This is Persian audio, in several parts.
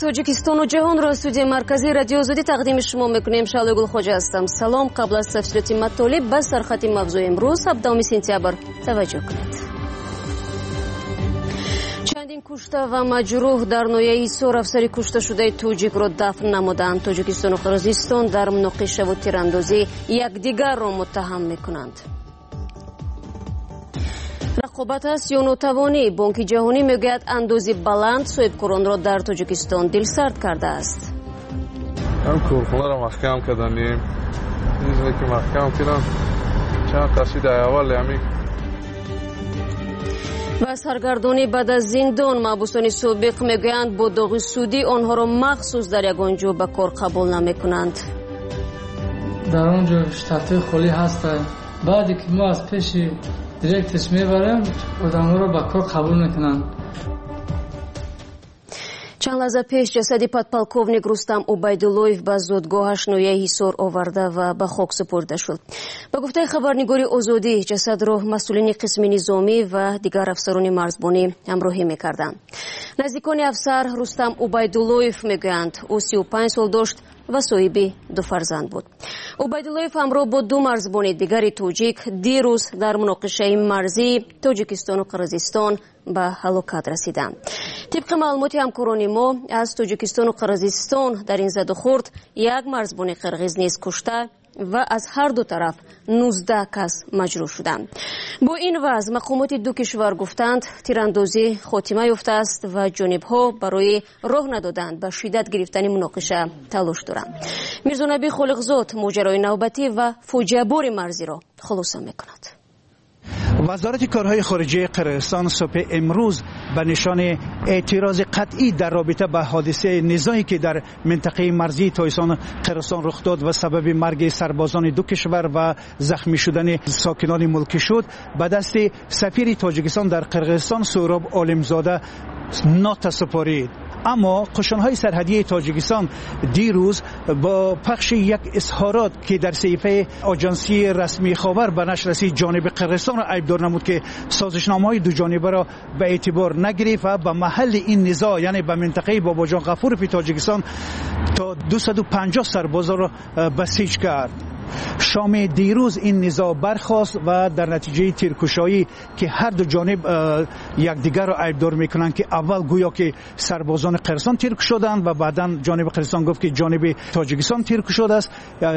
توجیکستان و جهان را استودیوی مرکزی رادیو آزادی تقدیم شما میکنیم. شعله گل خواجه هستم. سلام. قبل از تفصیلات مطالب به سرخط موضوع امروز 17 سپتامبر توجه کنید. چندین کشته و مجروح در نویه ایسور افسری کشته شده توجیک را دفن نمودند. توجیکستان و قرقیزستان در مناقشه و تیراندازی یکدیگر را متهم میکنند. رقابت است یا ناتوانی؟ بانک جهانی میگوید اندازه بلند صاحبکاران را در توجیکستان دلسرد کرده است. هم کورخونه را محکم کردنیم. چیزی که محکم کردن چند تشدید اول یعنی و سرگردانی بعد از زندان محبوسان سابق میگویند با داغ سودی آنها را مخصوص در یگانجا به کار قبول نمیکنند. در اونجا شتات خالی هست. بعدی که ما از پیش دیرکتش میبریم آدم را به کار قبول میکنند. چند لحظه پیش جسد подполковник رستم عبیداللهیف به زادگاهش نویه حصار آورده و به خاک سپرده شد. به گفته خبرنگاری آزادی جسد را مسئولین قسم نظامی و دیگر افسران مرزبانی همراهی میکردند. نزدیکان افسر رستم عبیداللهیف میگویند او 35 سال داشت و صاحب 2 فرزند بود. عبیداللهیف همراه با 2 مرزبان دیگر توجیک دیروز در مناقشه مرزی توجیکستان و قرقیزستان به هلاکت رسیدند. طبق معلومات همکاران ما از توجیکستان و قرقیزستان در این زد و خورد 1 مرزبان قرقیز نیز کشته و از هر دو طرف 19 کس مجروح شدند. با این وضع مقامات 2 کشور گفتند تیراندازی خاتمه یافته است و جانب‌ها برای راه ندادن به شدت گرفتن مناقشه تلاش دارند. میرزا نبی خالقزاد ماجرای نوبتی و فاجعه بار مرزی را خلاصه میکند. وزارت کارهای خارجه قرقیزستان صبح امروز به نشان اعتراض قطعی در رابطه با حادثه نزاعی که در منطقه مرزی تایسان قرقیزستان رخ داد و سبب مرگ سربازان 2 کشور و زخمی شدن ساکنان ملکی شد به دست سفیر تاجیکستان در قرقیزستان سهراب عالمزاده نوت سپارید. اما قشنهای سرحدی تاجیکستان دیروز با پخش یک اظهارات که در صحیفه آژانسی رسمی خبر به نشر رسید جانب قرقیزستان را عیبدار نمود که سازشنامه‌های 2 جانبه را به اعتبار نگرفت و به محل این نزاع یعنی به منطقه باباجان غفور فی تاجیکستان تا 250 سرباز را بسیج کرد. شام دیروز این نزاع برخاست و در نتیجه تیرکشایی که هر 2 جانب یکدیگر را عیبدار میکنند که اول گویا که سربازان قرقیزستان تیرکش شدند و بعدا جانب قرقیزستان گفت که جانب تاجیکستان تیرکش شده است.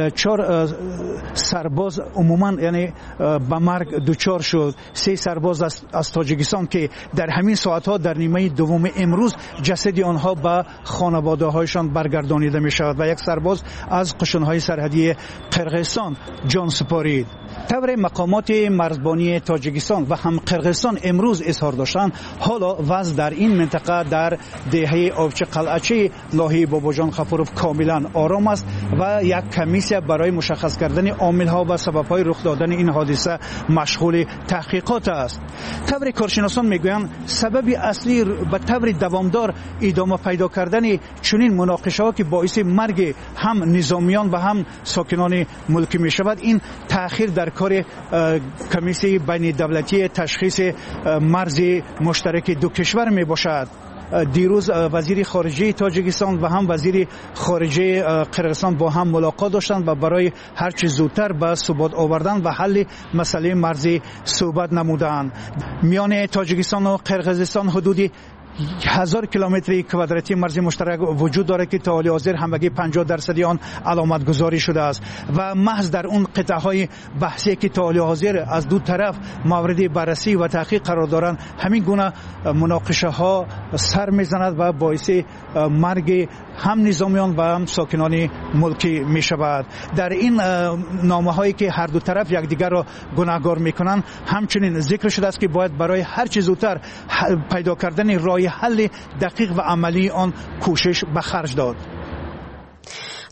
4 سرباز عموما یعنی به مرگ دچار شد. 3 سرباز از تاجیکستان که در همین ساعتها در نیمه دوم امروز جسد آنها به خانواده هایشان برگردانیده می شود و 1 سرباز از قشنهای سرحدی قرقیزستان جان سپارید. طور مقامات مرزبانی تاجیکستان و هم قرقیزستان امروز اظهار داشتند حالا وضع در این منطقه در دهه آبچه قلعچه ناحیه باباجان غفورف کاملا آرام است و یک کمیسیه برای مشخص کردن عامل‌ها و سبب‌های رخ دادن این حادثه مشغول تحقیقات است. طور کارشناسان میگویند سبب اصلی به طور دوامدار ادامه پیدا کردن چنین مناقشه‌ها که باعث مرگ هم نظامیان و هم ساکنان ملکی می شود این تأخیر در کار کمیسیه بین دولتی تشخیص مرز مشترک 2 کشور می باشد. دیروز وزیر خارجه تاجیکستان و هم وزیر خارجه قرقیزستان با هم ملاقات داشتند و برای هر چه زودتر به ثبات آوردن و حل مسئله مرزی صحبت نمودند. میان تاجیکستان و قرقیزستان حدودی 1000 کیلومتر کوادراتی مرز مشترک وجود دارد که تا حال حاضر همگی 50% آن علامت گذاری شده است و محض در اون قطعه های بحثی که تا حال حاضر از 2 طرف مورد بررسی و تحقیق قرار دارند همین گونه مناقشه ها سر میزند و باعث مرگ هم نظامیان و هم ساکنان ملکی می شود. در این نامه هایی که هر 2 طرف یکدیگر را گناهکار میکنند همچنین ذکر شده است که باید برای هر چه زودتر پیدا کردن راه حل دقیق و عملی آن کوشش به خرج داد.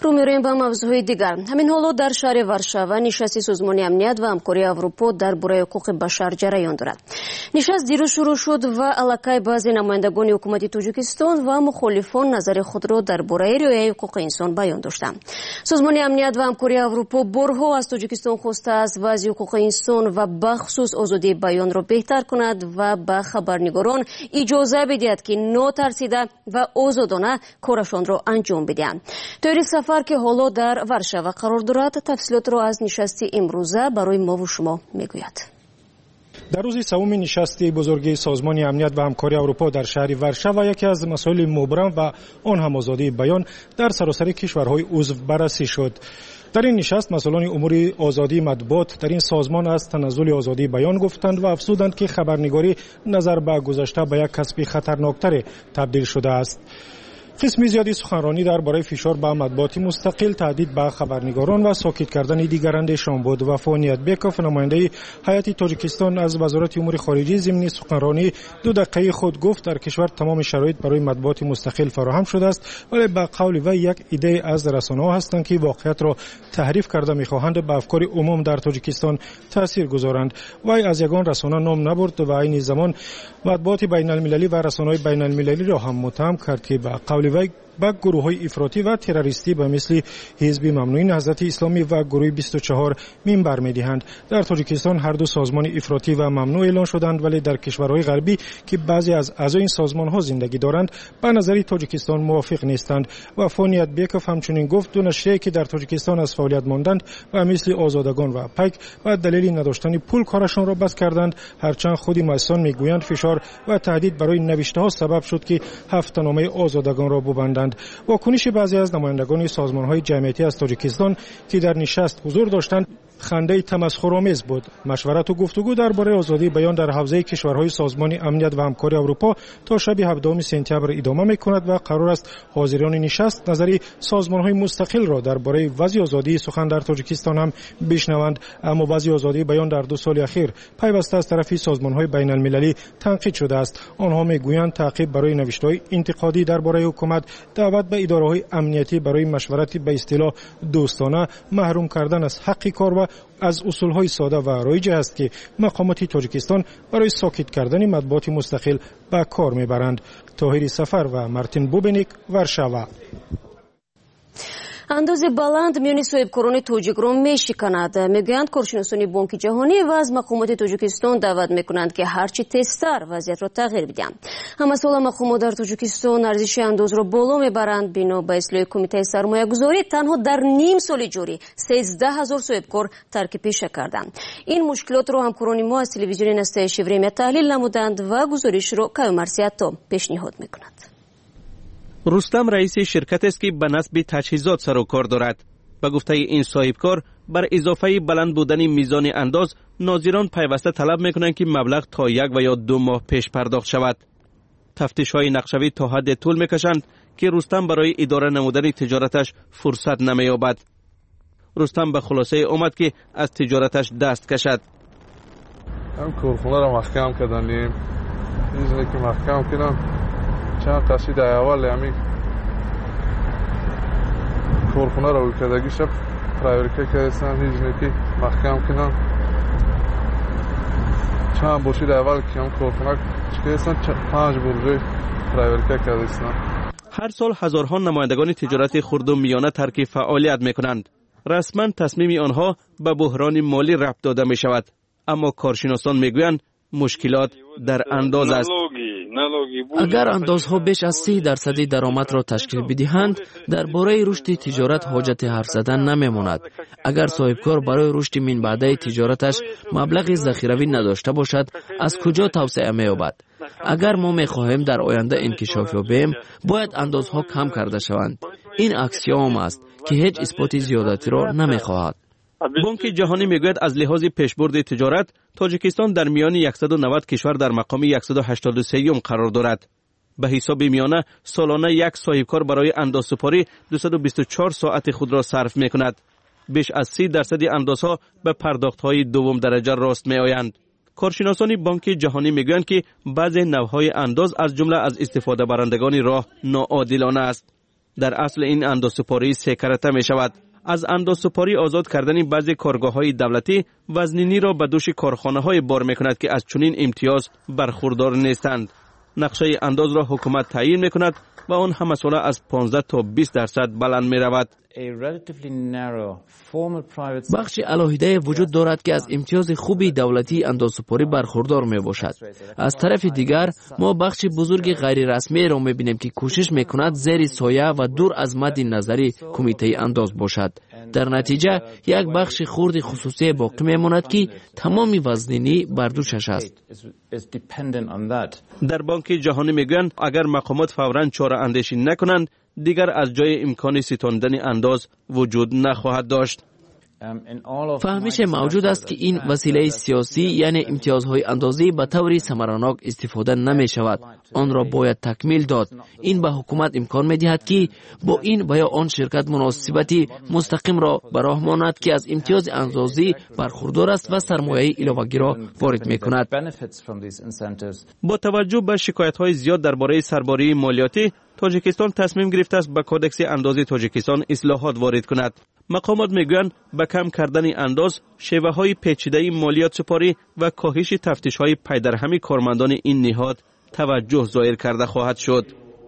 رو می‌رویم به موضوع دیگر. همین حالا در شهر ورشاوا نشست سازمان امنیت و همکاری اروپا درباره حقوق بشر جریان دارد. نشست دیروز شروع شد و علاقه بعضی نمایندگان حکومت تاجیکستان و مخالفان نظر خود را درباره رعایت حقوق انسان بیان داشتند. سازمان امنیت و همکاری اروپا بارها از تاجیکستان خواسته است وضع حقوق انسان و بخصوص آزادی بیان را بهتر کند و به خبرنگاران اجازه بدهد که ناترسیده و آزادانه کارشان را انجام بدهند. طوری سفر که حالا در ورشاوا قرار دارد تفصیلات را از نشست امروزه برای ما و شما میگوید. در روز سوم نشست بزرگ سازمان امنیت و همکاری اروپا در شهر ورشاوا یکی از مسائل مبرم و آن هم آزادی بیان در سراسر کشورهای عضو بررسی شد. در این نشست مسئولان امور آزادی مطبوعات در این سازمان از تنزل آزادی بیان گفتند و افزودند که خبرنگاری نظر به گذشته به یک کسب خطرناکتر تبدیل شده است. قسم زیادی سخنرانی درباره فشار به مطبوعات مستقل، تهدید به خبرنگاران و ساکت کردن دیگرندشان بود. و فانیت بیکوف نماینده هیئت تاجیکستان از وزارت امور خارجه ضمن سخنرانی 2 دقیقه خود گفت در کشور تمام شرایط برای مطبوعات مستقل فراهم شده است، ولی به قول وی یک ایده از رسانه‌ها هستند که واقعیت را تحریف کرده می‌خواهند به افکار عموم در تاجیکستان تاثیر گذارند. وی از یگان رسانه نام نبرد و این زمان مطبوعات بین‌المللی و رسانه‌های بین‌المللی را هم متهم کرد که به قول وی با گروه‌های افراطی و تروریستی به مثل حزب ممنوعین حضرت اسلامی و گروه 24 منبر می‌دهند. در تاجیکستان هر دو سازمان افراطی و ممنوع اعلان شدند، ولی در کشورهای غربی که بعضی از اعضای این سازمان‌ها زندگی دارند به نظر تاجیکستان موافق نیستند. و فانیت بیکوف همچنین گفت دو نشریه‌ای که در تاجیکستان از فعالیت ماندند و مثل آزادگان و پیک و دلیل نداشتن پول کارشان را بس کردند، هرچند خود مسئولان میگویند فشار و تهدید برای نوشته‌ها سبب شد که هفته‌نامه آزادگان را ببندند. واکنش بعضی از نمایندگان سازمان‌های جمعیتی از تاجیکستان که در نشست حضور داشتند خنده تمسخرآمیز بود. مشورت و گفتگو درباره آزادی بیان در حوزه کشورهای سازمان امنیت و همکاری اروپا تا شب 17 سپتامبر ادامه می‌کند و قرار است حاضران نشست نظری سازمان‌های مستقل را درباره وضع آزادی سخن در تاجیکستان هم بشنوند. اما وضع آزادی بیان در 2 سال اخیر پیوسته از طرف سازمان‌های بین‌المللی تنقید شده است. آنها می‌گویند تعقیب برای نوشته‌های انتقادی درباره حکومت، دعوت به اداره‌های امنیتی برای مشورت به اصطلاح دوستانه، محروم کردن از حق کار و از اصولهای ساده و رایج است که مقامات تاجیکستان برای ساکت کردن مطبوعات مستقل به کار میبرند. طاهر سفر و مارتین بوبنیک، ورشاوا. اندازه بلند میان صاحبکاران تاجیک را میشکند. میگویند کارشناسان بانک جهانی و از مقامات تاجیکستان دعوت میکنند که هرچی تیزتر وضعیت را تغییر بدهند. اما سال مقامات در تاجیکستان ارزش انداز را بالا میبرند. بنا به اصلاح کمیته سرمایه گذاری تنها در نیم سال جاری 13,000 صاحبکار ترک پیشه کردند. این مشکلات را همکاران ما از تلویزیون نسته شیوریم تحلیل نمودند و گزارش را کایومرسیاتا پیشنهاد میکند. رستم رئیس شرکت است که به نصب تجهیزات سر و کار دارد. به گفته این صاحبکار بر اضافه بلند بودن میزان انداز ناظران پیوسته طلب میکنند که مبلغ تا 1 و یا 2 ماه پیش پرداخت شود. تفتیش های نقشوی تا حد طول میکشند که رستم برای اداره نمودن تجارتش فرصت نمییابد. رستم به خلاصه آمد که از تجارتش دست کشد. هم کارخونه را محکم کردیم. چیزی که محکم کردم چند قصید اول همین کارخونه را کردگی شب پرایورکه کردستم هیچ که محکم کردم. چند باشید اول که هم کارخونه کردستم 5 برجه پرایورکه کردستم. هر سال هزارها نمایندگان تجارت خرد و میانه ترک فعالیت میکنند. رسما تصمیم آنها به بحران مالی ربط داده می شود. اما کارشناسان میگویند مشکلات در انداز است. اگر اندازها بیش از 30% درآمد را تشکیل بدهند، درباره رشد تجارت حاجت حرف زدن نمیماند. اگر صاحبکار برای رشد من بعده تجارتش مبلغ ذخیروی نداشته باشد، از کجا توسعه می‌یابد؟ اگر ما می‌خواهیم در آینده انکشاف یابیم، باید اندازها کم کرده شوند. این اکسیوم است که هیچ اثبات زیادتی را نمی‌خواهد. بانک جهانی میگوید از لحاظ پیشبرد تجارت تاجیکستان در میان 190 کشور در مقام 183 قرار دارد. به حساب میانه سالانه یک صاحبکار برای اندازسپاری 224 ساعت خود را صرف میکند. بیش از 30% اندازها به پرداخت‌های دوم درجه راست میآیند. کارشناسان بانک جهانی میگویند که بعضی نوع‌های انداز از جمله از استفاده برندگان راه ناعادلانه است. در اصل این اندازه‌سپاری 3 کرته می شود. از اندازه‌سپاری آزاد کردن بعضی کارگاه‌های دولتی وزنینی را به دوش کارخانه‌های بار می‌کند که از چنین امتیاز برخوردار نیستند. نقشه انداز را حکومت تعیین می‌کند و آن هم مسئله از 15 تا 20% بلند می‌رود. بخش علاهیده وجود دارد که از امتیاز خوبی دولتی اندازه‌سپاری برخوردار می باشد. از طرف دیگر ما بخش بزرگ غیر رسمی را می بینیم که کوشش می کند زیر سایه و دور از مد نظری کمیته انداز باشد. در نتیجه یک بخش خرد خصوصی باقی می ماند که تمام وزنینی بر دوشش است. در بانک جهانی میگویند اگر مقامات فوراً چاره اندیشی نکنند دیگر از جای امکان ستاندن انداز وجود نخواهد داشت. فهمش موجود است که این وسیله سیاسی یعنی امتیازهای اندازی به طور ثمرناک استفاده نمی شود. آن را باید تکمیل داد. این به حکومت امکان می دهد که با این و یا آن شرکت مناسبتی مستقیم را به راه ماند که از امتیاز اندازی برخوردار است و سرمایه علاوه‌ای را وارد می کند. با توجه به شکایت‌های زیاد درباره سرباری مالیاتی، تاجیکستان تصمیم گرفته است به کودکس اندازی تاجیکستان اصلاحات وارد کند. مقامات میگویند به کم کردن انداز، شیوه‌های پیچیده مالیات سپاری و کاهش تفتیش‌های پیدرهمی کارمندان این نهاد توجه ظاهر کرده خواهد شد.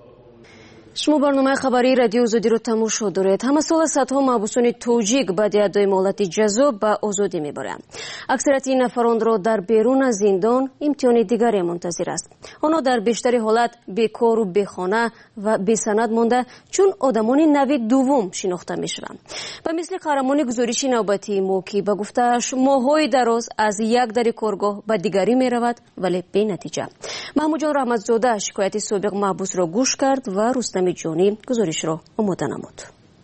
شما برنامه خبری رادیو آزادی رو تماشا دارید. همه سال صدها محبوسان توجیک بعد از ادای مهلت جذاب به آزادی میبرند. اکثریت این نفران را در بیرون از زندان امتحان دیگری منتظر است. آنها در بیشتر حالت بیکار و بیخانه و بیسند مانده چون آدمان نوع دوم شناخته میشوند. و مثل قهرمان گزارش نوبتی ما که به گفته‌اش ماه‌های دراز از یک در کارگاه به دیگری میرود ولی بی نتیجه. محمود جان رحمتزاده شکایت سابق محبوس را گوش کرد و رستم جانی گزارش را آماده نمود.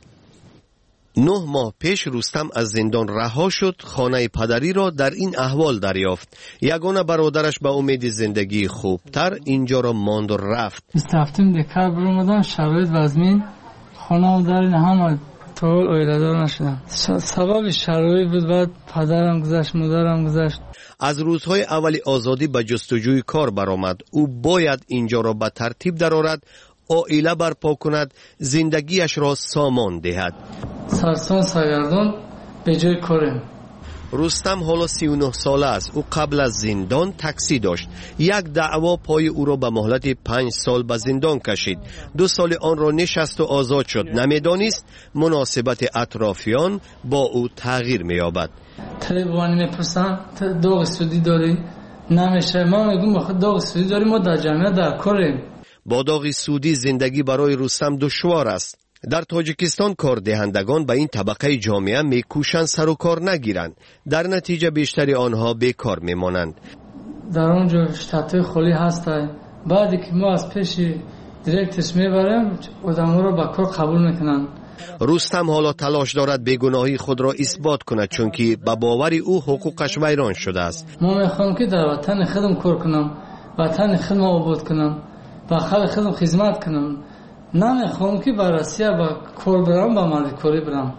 9 ماه پیش رستم از زندان رها شد، خانه پدری را در این احوال دریافت. یگانه برادرش به امید زندگی خوبتر اینجا را ماند و رفت. 27 دکتر برآمدم، شرایط وزمین، خانه‌ام در این همه طول اویله‌دار نشدم. سبب شرایط بود، بعد پدرم گذشت، مادرم گذشت. از روزهای اولی آزادی به جستجوی کار برآمد. او باید اینجا را به ترتیب درآورد، عائله برپا کند، زندگیش را سامان دهد. سرسان سرگردان به جای کارم. رستم حالا 39 ساله است. او قبل از زندان تاکسی داشت. یک دعوا پای او را به مهلت 5 سال به زندان کشید. 2 سال آن را نشست و آزاد شد. نمیدانست مناسبت اطرافیان با او تغییر می‌یابد. طالبانی میپرسن داغ سودی داری؟ نمیشه. من میگم بخاطر داغ سودی داری، ما در جامعه در کاریم. با داغ سودی زندگی برای رستم دشوار است. در تاجیکستان کار دهندگان به این طبقه جامعه میکوشند سر و کار نگیرند. در نتیجه بیشتری آنها بیکار میمانند. در اونجا شتات خالی هست. بعدی که ما از پیش دایرکتش میبریم آدم‌ها رو به کار قبول میکنن. رستم حالا تلاش دارد بیگناهی خود را اثبات کند چون که به باور او حقوقش ویران شده است. ما میخوام که در وطن خودم کار کنم، وطن خودم آباد کنم، با خلق خودم خدمت کنم. نمیخوام که به روسیه با کار برم، با مالکاری برم.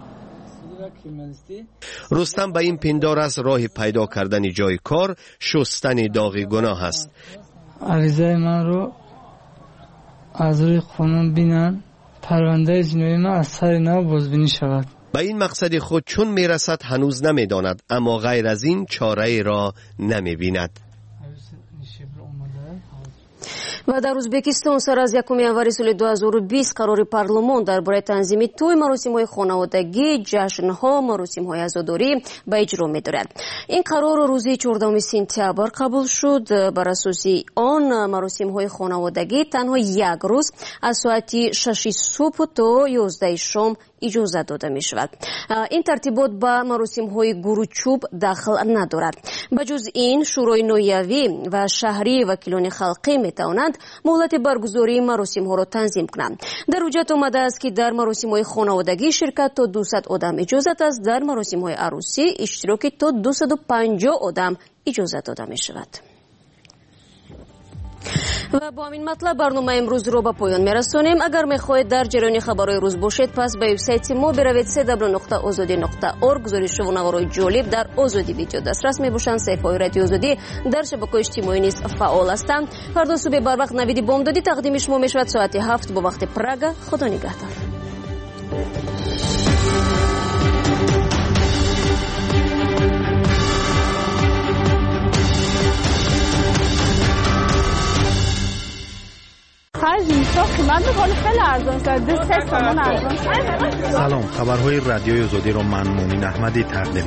رستم به این پندار است راه پیدا کردن جای کار شستن داغ گناه است. عریضه من رو از روی قانون بینن، پرونده جنایی من از سر نو بازبینی شود. به این مقصد خود چون میرسد هنوز نمیداند، اما غیر از این چاره را نمیبیند. و در ازبکستان سر از 1 январи سال 2020 قرار پارلمان درباره تنظیم توی مراسم‌های خانوادگی، جشن‌ها، مراسم‌های عزاداری به اجرا می‌دارد. این قرار روز 14 سپتامبر قبول شد. بر اساس آن مراسم‌های خانوادگی تنها یک روز از ساعت 6 صبح تا 11 شام اجازه داده می شود. این ترتیبات به مراسم‌های گروچوب داخل ندارد. بجز این شورای نایوی و شهری وکیلان خلقی می توانند مهلت برگزاری مراسم‌ها را تنظیم کنند. در حجت آمده است که در مراسم‌های خانوادگی شرکت تا 200 آدم اجازه است، در مراسم‌های عروسی اشتراک تا 250 آدم اجازه داده می شود. و با این مطلب برنامه امروز رو به پایان میرسونیم. اگر میخواهید در جریان خبرهای روز باشید پس به وبسایت ما بروید www.azadi.org. گزارش و نوارای جالب در آزادی ویدیو دسترس میباشند. صفحه‌های رادیو آزادی در شبکه‌های اجتماعی نیز فعال هستند. فردا صبح بر وقت نوید بامدادی تقدیم شما میشود ساعت 7 با وقت پراگ. خدا نگهدار. من می‌کنم خیلی ارزان شده 3 تومن ارزان شده. سلام، خبرهای رادیوی آزادی را من مومن احمدی تقدیم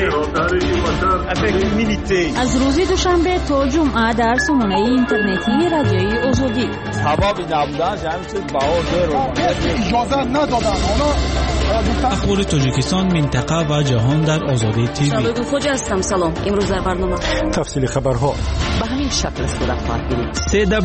می‌کنم. از روز دوشنبه تا جمعه در سامانه اینترنتی رادیوی آزادی. سبب نبودن همین چیز باور اجازه ندادن. اخبار تاجیکستان، منطقه و جهان در آزادی تیوی. شباب خوش هستم. سلام. امروز در برنامه تفصیل خبرها به همین شکل صورت خواهد گرفت.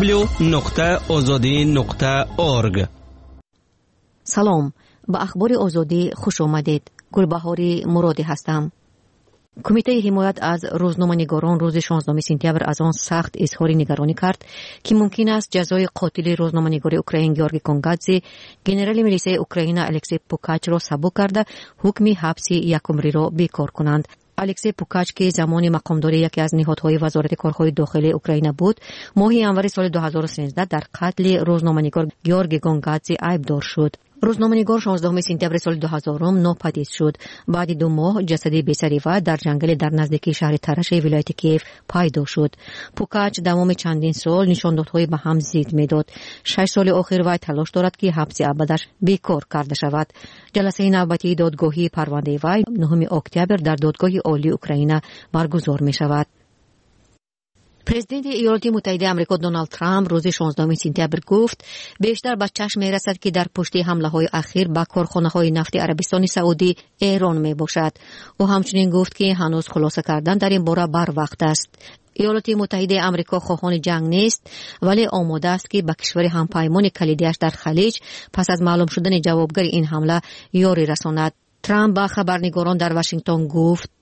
www.azadi.org. سلام، به اخبار آزادی خوش آمدید. گلبهاری مرادی هستم. کمیته حمایت از روزنامه‌نگاران روز 16 سپتامبر از آن سخت اظهار نگرانی کرد که ممکن است جزای قاتل روزنامه‌نگار اوکراین گیورگی کونگادزی گنرال میلیسای اوکراین الکسی پوکاچ را سبک کرده حکم حبس یک عمری را بیکار کنند. الکسی پوکاچ که زمان مقامداری یکی از نهادهای وزارت کارهای داخلی اوکراین بود، ماه ژانویه سال 2013 در قتل روزنامه‌نگار گیورگی کونگادزی عیبدار شد. روزنامه‌نگار 16 سپتامبر سال 2000 ناپدید شد. بعد 2 ماه جسد بی‌سری و در جنگل در نزدیکی شهر ترش ولایت کیف پیدا شد. پوکاچ تمام چندین سال نشاندادهای به هم ضد می‌داد. 6 سال اخیر وی تلاش دارد که حبس ابدش بیکار کرده شود. جلسه نوبتی دادگاهی پرونده وی 9 اکتبر در دادگاه عالی اوکراین برگزار می‌شود. پرزیدنت ایالات متحده آمریکا دونالد ترامپ روز 16 سپتامبر گفت بیشتر به چشم می‌رسد که در پشت حمله‌های اخیر به کارخانه‌های نفت عربستان سعودی ایران میباشد. او همچنین گفت که هنوز خلاصه کردن در این باره بر وقت است. ایالات متحده آمریکا خواهان جنگ نیست، ولی آماده است که به کشور همپیمان کلیدیش در خلیج پس از معلوم شدن جوابگر این حمله یاری رساند. ترامپ به خبرنگاران در واشنگتن گفت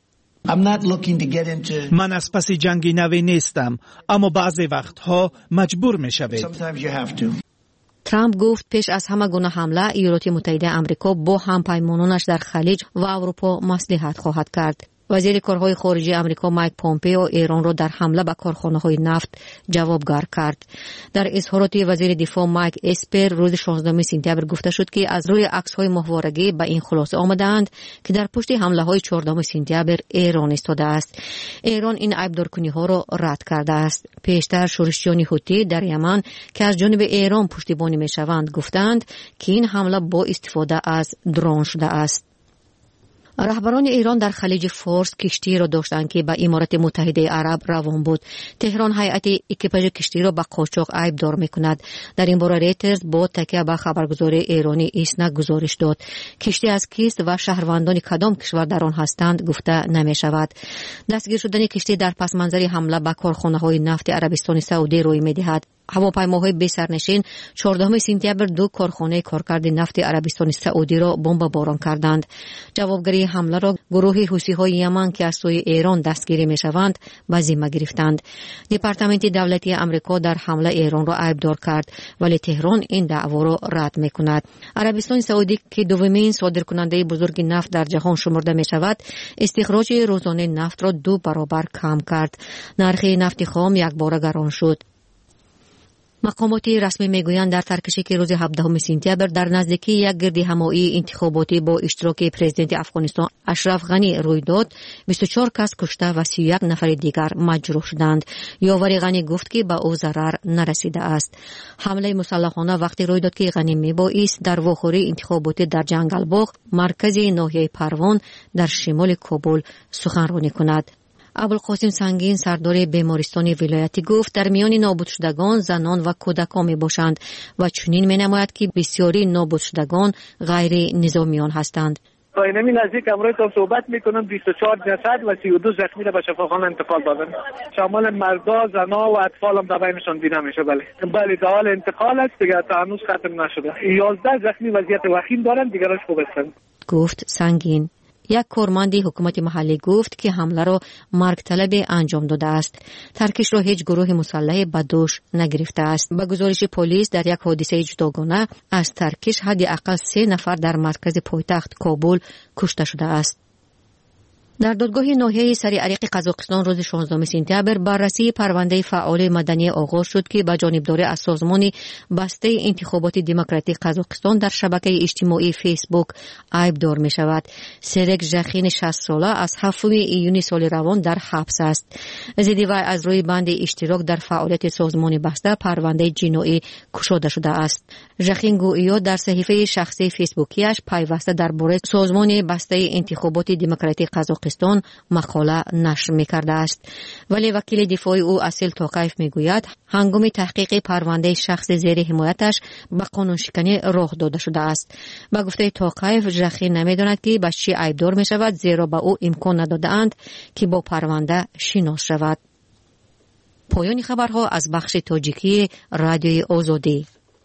من از پس جنگی نوی نیستم، اما بعضی وقتها مجبور می شوید. ترامپ گفت پیش از همه گونه حمله ایالات متحده آمریکا با همپیمانانش در خلیج و اروپا مصلحت خواهد کرد. وزیر کارهای خارجه آمریکا مایک پومپئو ایران را در حمله به کارخانه‌های نفت جوابگار کرد. در اظهارات وزیر دفاع مایک اسپر روز 16 سپتامبر گفته شد که از روی عکس‌های ماهوارگی به این خلاصه آمدند که در پشت حمله‌های 14 سپتامبر ایران ایستاده است. ایران این عیب‌دارکنی‌ها را رد کرده است. پیشتر شورشیان حوثی در یمن که از جانب ایران پشتیبانی می‌شوند گفتند که این حمله با استفاده از درون شده است. رهبران ایران در خلیج فارس کشتی را داشتند که به امارات متحده عرب روان بود. تهران هیئت اکیپاژ کشتی را به قاچاق عیبدار می‌کند. در این باره ریترز با تکیه به خبرگزاری ایرانی ایسنا گزارش داد. کشتی از کیست و شهروندان کدام کشور در آن هستند گفته نمی‌شود. دستگیر شدن کشتی در پس منظر حمله به کارخانه‌های نفت عربستان سعودی روی می‌دهد. هواپیماهای بی سرنشین 14 سپتامبر 2 کارخانه کارکرد نفت عربستان سعودی را بمباران کردند. جوابگری حمله را گروه حوثی‌های یمن که از سوی ایران دستگیری می‌شوند به ذمه گرفتند. دپارتمنت دولتی آمریکا در حمله ایران را عیبدار کرد، ولی تهران این دعوا را رد می‌کند. عربستان سعودی که دومین صادرکننده بزرگ نفت در جهان شمرده می‌شود، استخراج روزانه نفت را 2 برابر کم کرد. نرخ نفت خام یک باره گران شد. مقامات رسمی میگویند در ترکشی که روز 17 سپتامبر در نزدیکی یک گرد همایی انتخاباتی با اشتراک پرزیدنت افغانستان اشرف غنی روی داد، 24 کس کشته و 31 نفر دیگر مجروح شدند. یاور غنی گفت که به او ضرر نرسیده است. حمله مسلحانه وقتی روی داد که غنی میبایست در واخوری انتخاباتی در جنگلباغ مرکز ناحیه پروان در شمال کابل سخنرانی کند. ابوالقاسم سنگین سردار بیمارستان ولایتی گفت در میان نابود شدگان زنان و کودکان می باشند و چنین می نماید که بسیاری نابود شدگان غیر نظامیان هستند. تا اینمی نزدیک امروز تا صحبت میکنم 24 جسد و 32 زخمی را به شفاخانه انتقال دادن. شامل مردا، زنا و اطفال هم در بینشان دیده میشه. بله در حال انتقال است دیگه، تا هنوز ختم نشده. 11 زخمی وضعیت وخیم دارند، دیگرش خوب هستند. گفت سنگین. یک کارمند حکومت محلی گفت که حمله را مرگ طلب انجام داده است. ترکش را هیچ گروه مسلح به دوش نگرفته است. به گزارش پلیس در یک حادثه جداگانه از ترکش حداقل 3 نفر در مرکز پایتخت کابل کشته شده است. در دادگاه ناحیه سرعریق قزاقستان روز 16 سپتامبر بررسی پرونده فعال مدنی آغاز شد که به جانبداری از سازمان بسته انتخابات دموکراتیک قزاقستان در شبکه اجتماعی فیسبوک عیبدار می شود. سرک ژخین 60 ساله از 7 ایون سال روان در حبس است. ضد وی از روی بند اشتراک در فعالیت سازمان بسته پرونده جنایی گشوده شده است. ژخین گویا در صحیفه شخصی فیسبوکیش پیوسته درباره سازمان بسته انتخابات دموکراتیک قزاقستان مقاله نشر می‌کرده است، ولی وکیل دفاعی او اصیل توقیف می‌گوید هنگام تحقیق پرونده شخص زیر حمایتش به قانونشکنی راه داده شده است. با گفته توقیف ژخین نمی‌داند که به چی عیبدار می‌شود، زیرا به او امکان نداده‌اند که با پرونده شناس شود. پایان خبرها از بخش تاجیکی رادیوی آزادی.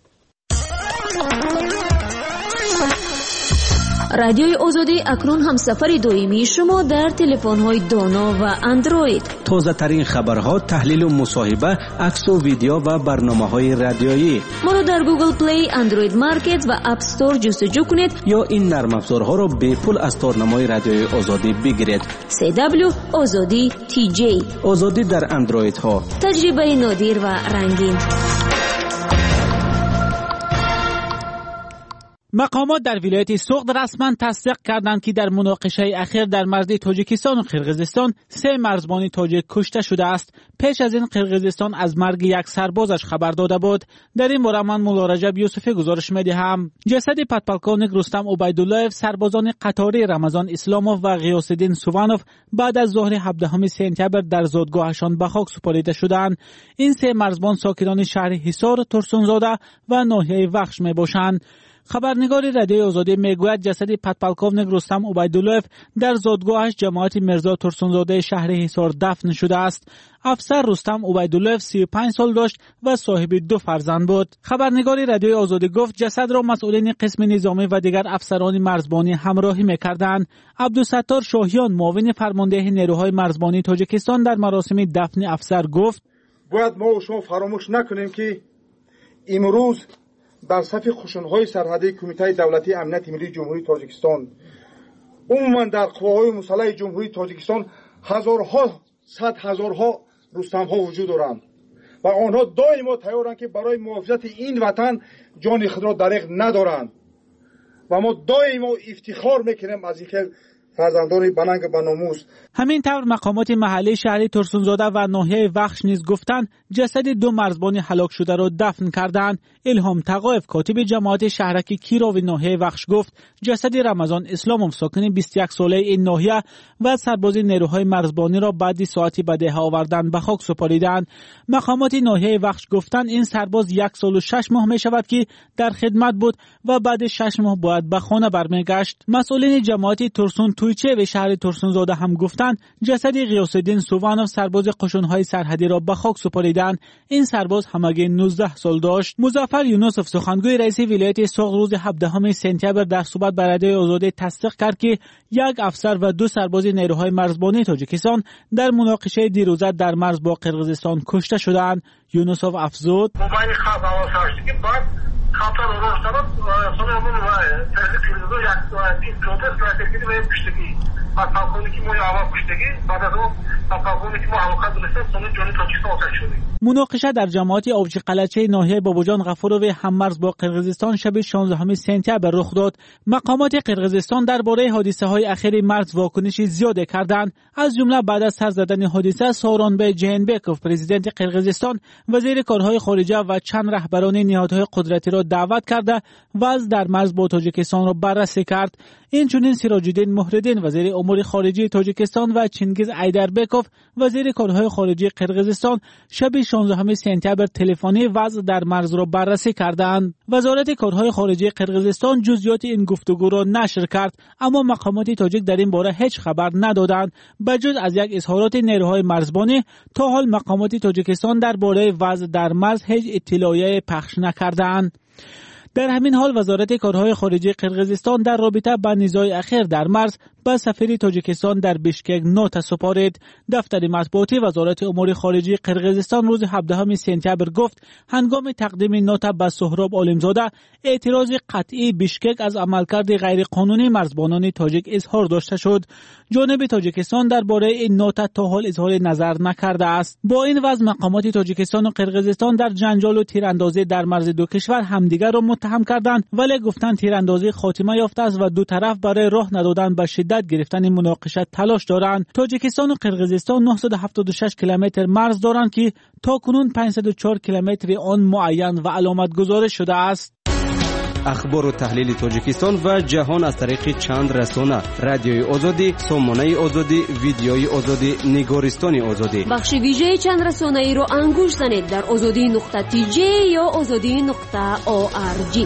رادیوی آزادی اکنون هم سفر دائمی شما در تلفن‌های دانا و اندروید. تازه ترین خبرها، تحلیل و مصاحبه، عکس و ویدیو و برنامه‌های رادیویی. ما را در گوگل پلی، اندروید مارکت و اپ استور جستجو کنید یا این نرم افزارها را به پول از تارنمای رادیوی آزادی بگیرید. CW آزادی TJ. آزادی در اندروید ها. تجربه نادر و رنگین. مقامات در ولایت سوغد رسما تصدیق کردند که در مناقشه اخیر در مرز تاجیکستان و قرقیزستان 3 مرزبان تاجیک کشته شده است. پیش از این قرقیزستان از مرگ یک سربازش خبر داده بود. در این باره من مولا رجب یوسفی گزارش می‌دهم. جسد پدپالکونیک رستم عبیدالله، سربازان قطاری رمضان اسلاموف و غیاث الدین سوانوف بعد از ظهر 17 سپتامبر در زادگاهشان به خاک سپرده شدند. این 3 مرزبان ساکنان شهر حصار، ترسونزاده و ناحیه وخش میباشند. خبرنگار رادیوی آزادی میگوید جسد پدپالکونیک رستم عبیدالله در زادگاهش جماعت مرزا ترسونزاده شهر حصار دفن شده است. افسر رستم عبیدالله 35 سال داشت و صاحب 2 فرزند بود. خبرنگار رادیوی آزادی گفت جسد را مسئولین قسم نظامی و دیگر افسران مرزبانی همراهی می‌کردند. عبدالستار شاهیان، معاون فرمانده نیروهای مرزبانی تاجیکستان، در مراسم دفن افسر گفت: باید ما و شما فراموش نکنیم که امروز در صف خشونت‌های سرحدی کمیته دولتی امنیت ملی جمهوری تاجیکستان، عموما در قواهای مسلح جمهوری تاجیکستان هزارها، صد هزارها رستم‌ها وجود دارند و آنها دائما تیارند که برای محافظت این وطن جان خود را دریغ ندارند و ما دائما افتخار میکنیم از اینکه فرزندان بلنگ به ناموس. همین طور مقامات محلی شهر ترسونزاده و ناحیه وخش نیز گفتند جسد 2 مرزبان هلاک شده را دفن کردند. الهام تقایف، کاتب جماعت شهرک کیراو ناحیه وخش گفت جسد رمضان اسلاموف، ساکن 21 ساله این ناحیه و سرباز نیروهای مرزبانی را بعد ساعتی به ده آوردن به خاک سپاریدند. مقامات ناحیه وخش گفتند این سرباز 1 سال و 6 ماه می شود که در خدمت بود و بعد 6 ماه باید به خانه برمیگشت. مسئولین جماعت ترسون تویچه و شهر ترسونزاده هم گفتند جسد غیاث الدین سوانوف، سرباز قشون‌های سرحدی را به خاک سپاریدند. این سرباز همگی 19 سال داشت. مظفر یونسوف، سخنگوی رئیس ولایت سوغد، روز 17 سپتامبر در صحبت با رادیوی آزادی تصدیق کرد که 1 افسر و 2 سرباز نیروهای مرزبانی تاجیکستان در مناقشه دیروزه در مرز با قرقیزستان کشته شدند. یونسوف افزود: مناقشه در جماعت آبچی قلچه ناحیه بابوجان غفورو هممرز با قرقیزستان شب 16 سپتامبر رخ داد. مقامات قرقیزستان درباره حادثه های اخیر مرز واکنش زیاد کردند. از جمله بعد از سر زدن حادثه سورونبای جهنبکوف، پرزیدنت قرقیزستان، وزیر کارهای خارجه و چند رهبران نهادهای قدرتی را دعوت کرده وضع در مرز با تاجیکستان را بررسی کرد. اینچنین سراج الدین مهردین، وزیر امور خارجه تاجیکستان، و چینگیز ایدربکوف، وزیر کارهای خارجه قرقیزستان، شب 16 سپتامبر تلفنی وضع در مرز را بررسی کردند. وزارت کارهای خارجه قرقیزستان جزئیات این گفتگو را نشر کرد، اما مقامات تاجیک در این باره هیچ خبر ندادند. بجز از یک اظهارات نیروهای مرزبانی، تا حال مقامات تاجیکستان درباره وضع در مرز هیچ اطلاعیه پخش نکردند. در همین حال وزارت کارهای خارجه قرقیزستان در رابطه با نزاع اخیر در مرز به سفیر تاجیکستان در بیشکک نوت سپارید. دفتر مطبوعاتی وزارت امور خارجه قرقیزستان روز 17 سپتامبر گفت هنگام تقدیم نوت به سهراب عالمزاده اعتراض قطعی بیشکک از عملکرد غیرقانونی مرزبانان تاجیک اظهار داشته شد. جانب تاجیکستان درباره این نوت تا حال اظهار نظر نکرده است. با این وضع مقامات تاجیکستان و قرقیزستان در جنجال و تیراندازی در مرز دو کشور همدیگر را متهم کردند، ولی گفتند تیراندازی خاتمه یافته است و دو طرف برای راه ندادن به شدت گرفتن مناقشه تلاش دارند. تاجیکستان و قرقیزستان 976 کیلومتر مرز دارند که تاکنون 504 کیلومتر آن معین و علامت گذاری شده است. اخبار و تحلیل تاجیکستان و جهان از طریق چند رسانه: رادیوی آزادی، سامانه آزادی، ویدیوی آزادی، نگارستان آزادی. بخش ویژه چند رسانه ای رو انگوش زنید در azadi.tj یا azadi.org.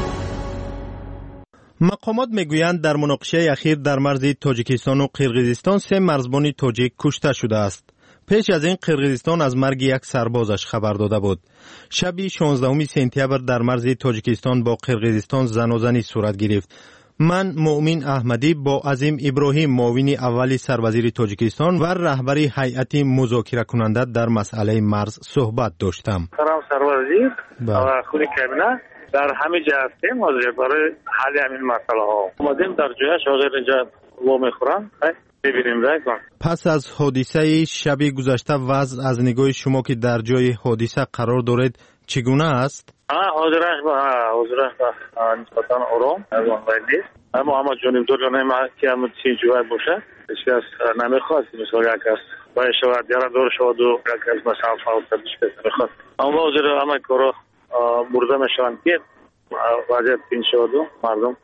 مقامات میگویند در مناقشه اخیر در مرز تاجیکستان و قرقیزستان 3 مرزبان تاجیک کشته شده است. پیش از این قرقیزستان از مرگ یک سربازش خبر داده بود. شب 16 سپتامبر در مرز تاجیکستان با قرقیزستان زنازنی صورت گرفت. من مؤمن احمدی با عظیم ابراهیم معاون اولی سروزیر تاجیکستان و رهبری هیئت مذاکره کننده در مسئله مرز صحبت داشتم. سلام سروزیر و خوری کابینه در همه جا هستیم برای حل همین مسئله ها. اومدیم در جایش حاضر اینجا و میخورم. ببینیم رایگان. پس از حادثه شب گذشته وضع از نگاه شما که در جای حادثه قرار دارید چگونه است؟ حاضرش با نسبتاً آرام ولی اما همه جانب دور نمی‌آید که همه چیز جوای باشه. هیچکس نمیخواد مثلا یک کس باید شود دیگر دور شود و یک کس مثلا فوت بشه نمیخواد. اما حاضر همه کارا برده میشوند که وضعیت این شود و مردم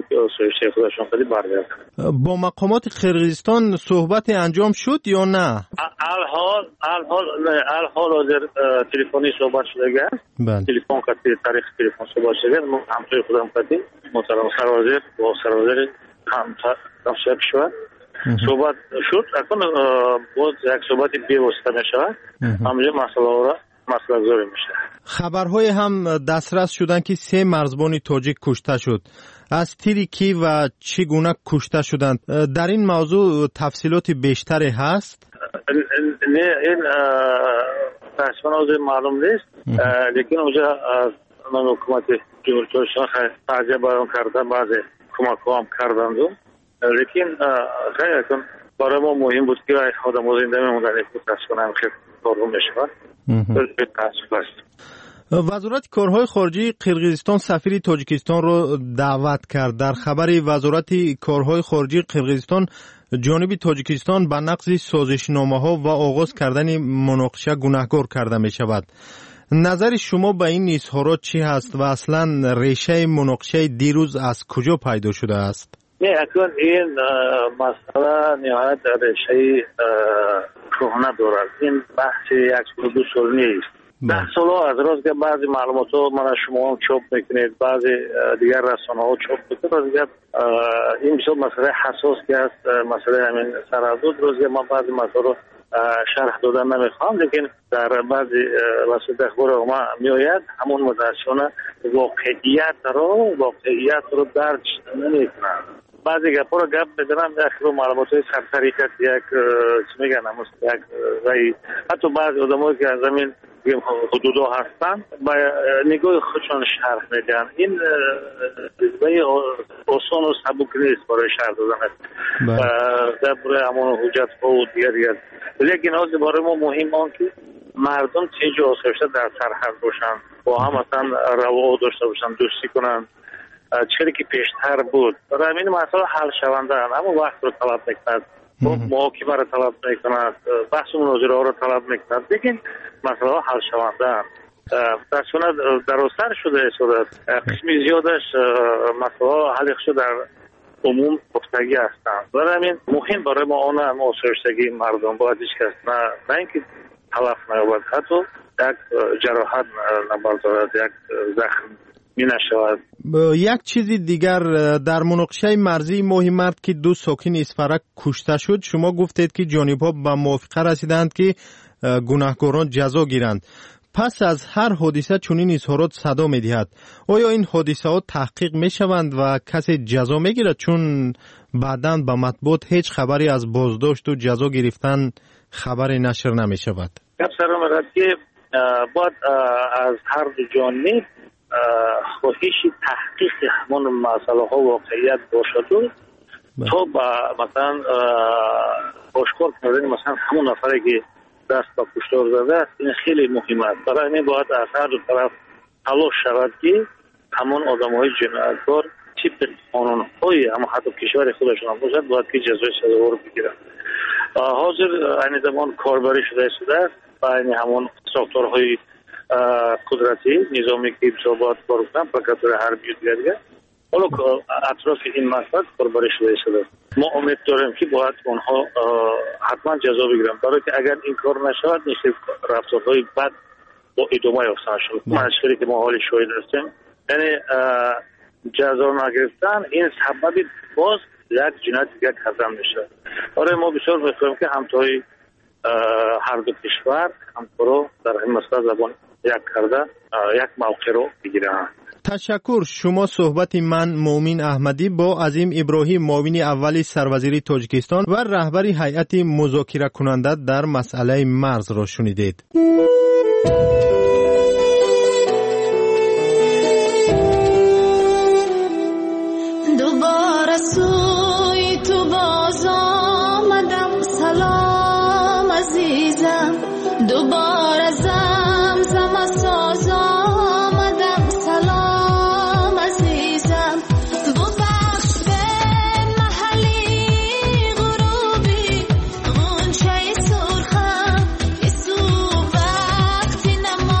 با مقامات قرقیزستان صحبت انجام شد یا نه؟ الحال حاضر تلفنی صحبت شده است. تلفن کتی تاریخ تلفن صحبت شده. ما همسایه خودم کتی محترم سروزیر با سروزیر هم تفسیر شد. صحبت شد. اکنون باز یک صحبت بی‌واسطه میشود. همینجا مسئله زوری میشه. خبرهای هم دسترس شدن که 3 مرزبان تاجیک کشته شد. از تیری کی و چگونه کشته شدند؟ در این موضوع تفصیلات بیشتری هست؟ نه این تفصیلات معلوم نیست. لیکن اونجا من حکومت جمهوری اسلامی تعجب بیان کردن بعضی کمک هم کردند. لیکن خیلی برای ما مهم بود که آدم زنده میموندن تفصیلات خیلی کارو میشود. وزارت کارهای خارجه قرقیزستان سفیر تاجیکستان را دعوت کرد. در خبر وزارت کارهای خارجه قرقیزستان جانب تاجیکستان به نقض سازشنامه‌ها و آغاز کردن مناقشه گناهکار کرده می شود. نظر شما به این اظهارات چی هست و اصلا ریشه مناقشه دیروز از کجا پیدا شده است؟ نه اکنون این مسئله نهایت ریشه کهنه دارد. این بحث یک دو سال نیست. 10 سال از روز که بعضی معلومات ها من شما هم چاپ میکنید، بعضی دیگر رسانه ها چاپ میکنید. این بسیار مسئله حساس که است، مسئله همین سرحدود. روز که من بعضی مسئله رو شرح دادن نمیخوام، لیکن در بعضی وسایل اخبار ما میآید همون متاسفانه واقعیت رو درک نمیکنند. بعضی گپا رو گپ بدنم داخل معلومات های سرسریکت یک چی میگن یک رای، حتی بعضی آدمایی که از زمین حدودا هستن با نگاه خودشان شرح میدن. این چیزای آسان و سبک نیست برای شرح دادن درباره همون حجت ها و دیگر. لیکن از برای ما مهم آن که مردم چیزی آسایشته در سرحد باشن، با هم مثلا روا داشته باشن، دوستی کنن، چیزی که پیشتر بود. برای همین مسئله حل شونده اما وقت رو طلب میکند، محاکمه رو طلب میکند، بحث و مناظره ها رو طلب میکند، لیکن مسئله ها حل شونده درسونه درستر شده قسمی زیادش مسئله ها حل شده در عموم گفتگی هستند. برای همین مهم برای ما آن هم آسایشتگی مردم باید هیچ کس نه اینکه تلف نیابد، حتی یک جراحت نبردارد، یک زخم می نشود. یک چیزی دیگر در مناقشه مرزی ماه مارت که 2 ساکن اسفرک کشته شد، شما گفتید که جانب‌ها به موافقه رسیدند که گناهکاران جزا گیرند. پس از هر حادثه چنین اظهارات صدا می‌دهد. آیا این حادثه‌ها تحقیق می‌شوند و کسی جزا می‌گیرد؟ چون بعداً به مطبوعات هیچ خبری از بازداشت و جزا گرفتن خبری نشر نمی‌شود. باید از هر دو جانب خواهش تحقیق همون مسئله ها واقعیت باشد تا مثلا آشکار کردن مثلا همون نفری که دست به کشتار زده است. این خیلی مهم است. برای این باید از هر دو طرف تلاش شود که همون آدم‌های جنایتکار طبق قانون‌های هم حتی کشور خودشون هم باشد باید که جزای سزاوار بگیرند. حاضر این زمان کاربری شده است و این همون ساختارهای قدرتی نظامی که بسیار کار کنن پرکتر حربی دیگه. حالا اطراف این مسئله کاربری شده. ما امید داریم که باید اونها حتما جزا بگیرن، برای که اگر این کار نشود نیست رفتارهای بد با ادامه یافتن شد. مشکلی که ما حالی شاهد هستیم یعنی جزا نگرفتن این سبب باز یک جنایت دیگه کردن میشه. برای ما بسیار می‌خوایم که همتای هر دو کشور همکارو در این مسئله زبان یک کرده یک موقع رو بگیرند. تشکر. شما صحبت من مومن احمدی با عظیم ابراهیم معاون اول سروزیر تاجیکستان و رهبر هیئت مذاکره کننده در مسئله مرز را شنیدید. دوباره سوی تو باز آمدم، سلام عزیزم. دوباره زمزم ساز آمدم، سلام عزیزم. ببخش به محلی غروبی غنچه سرخم، یسو وقتی نما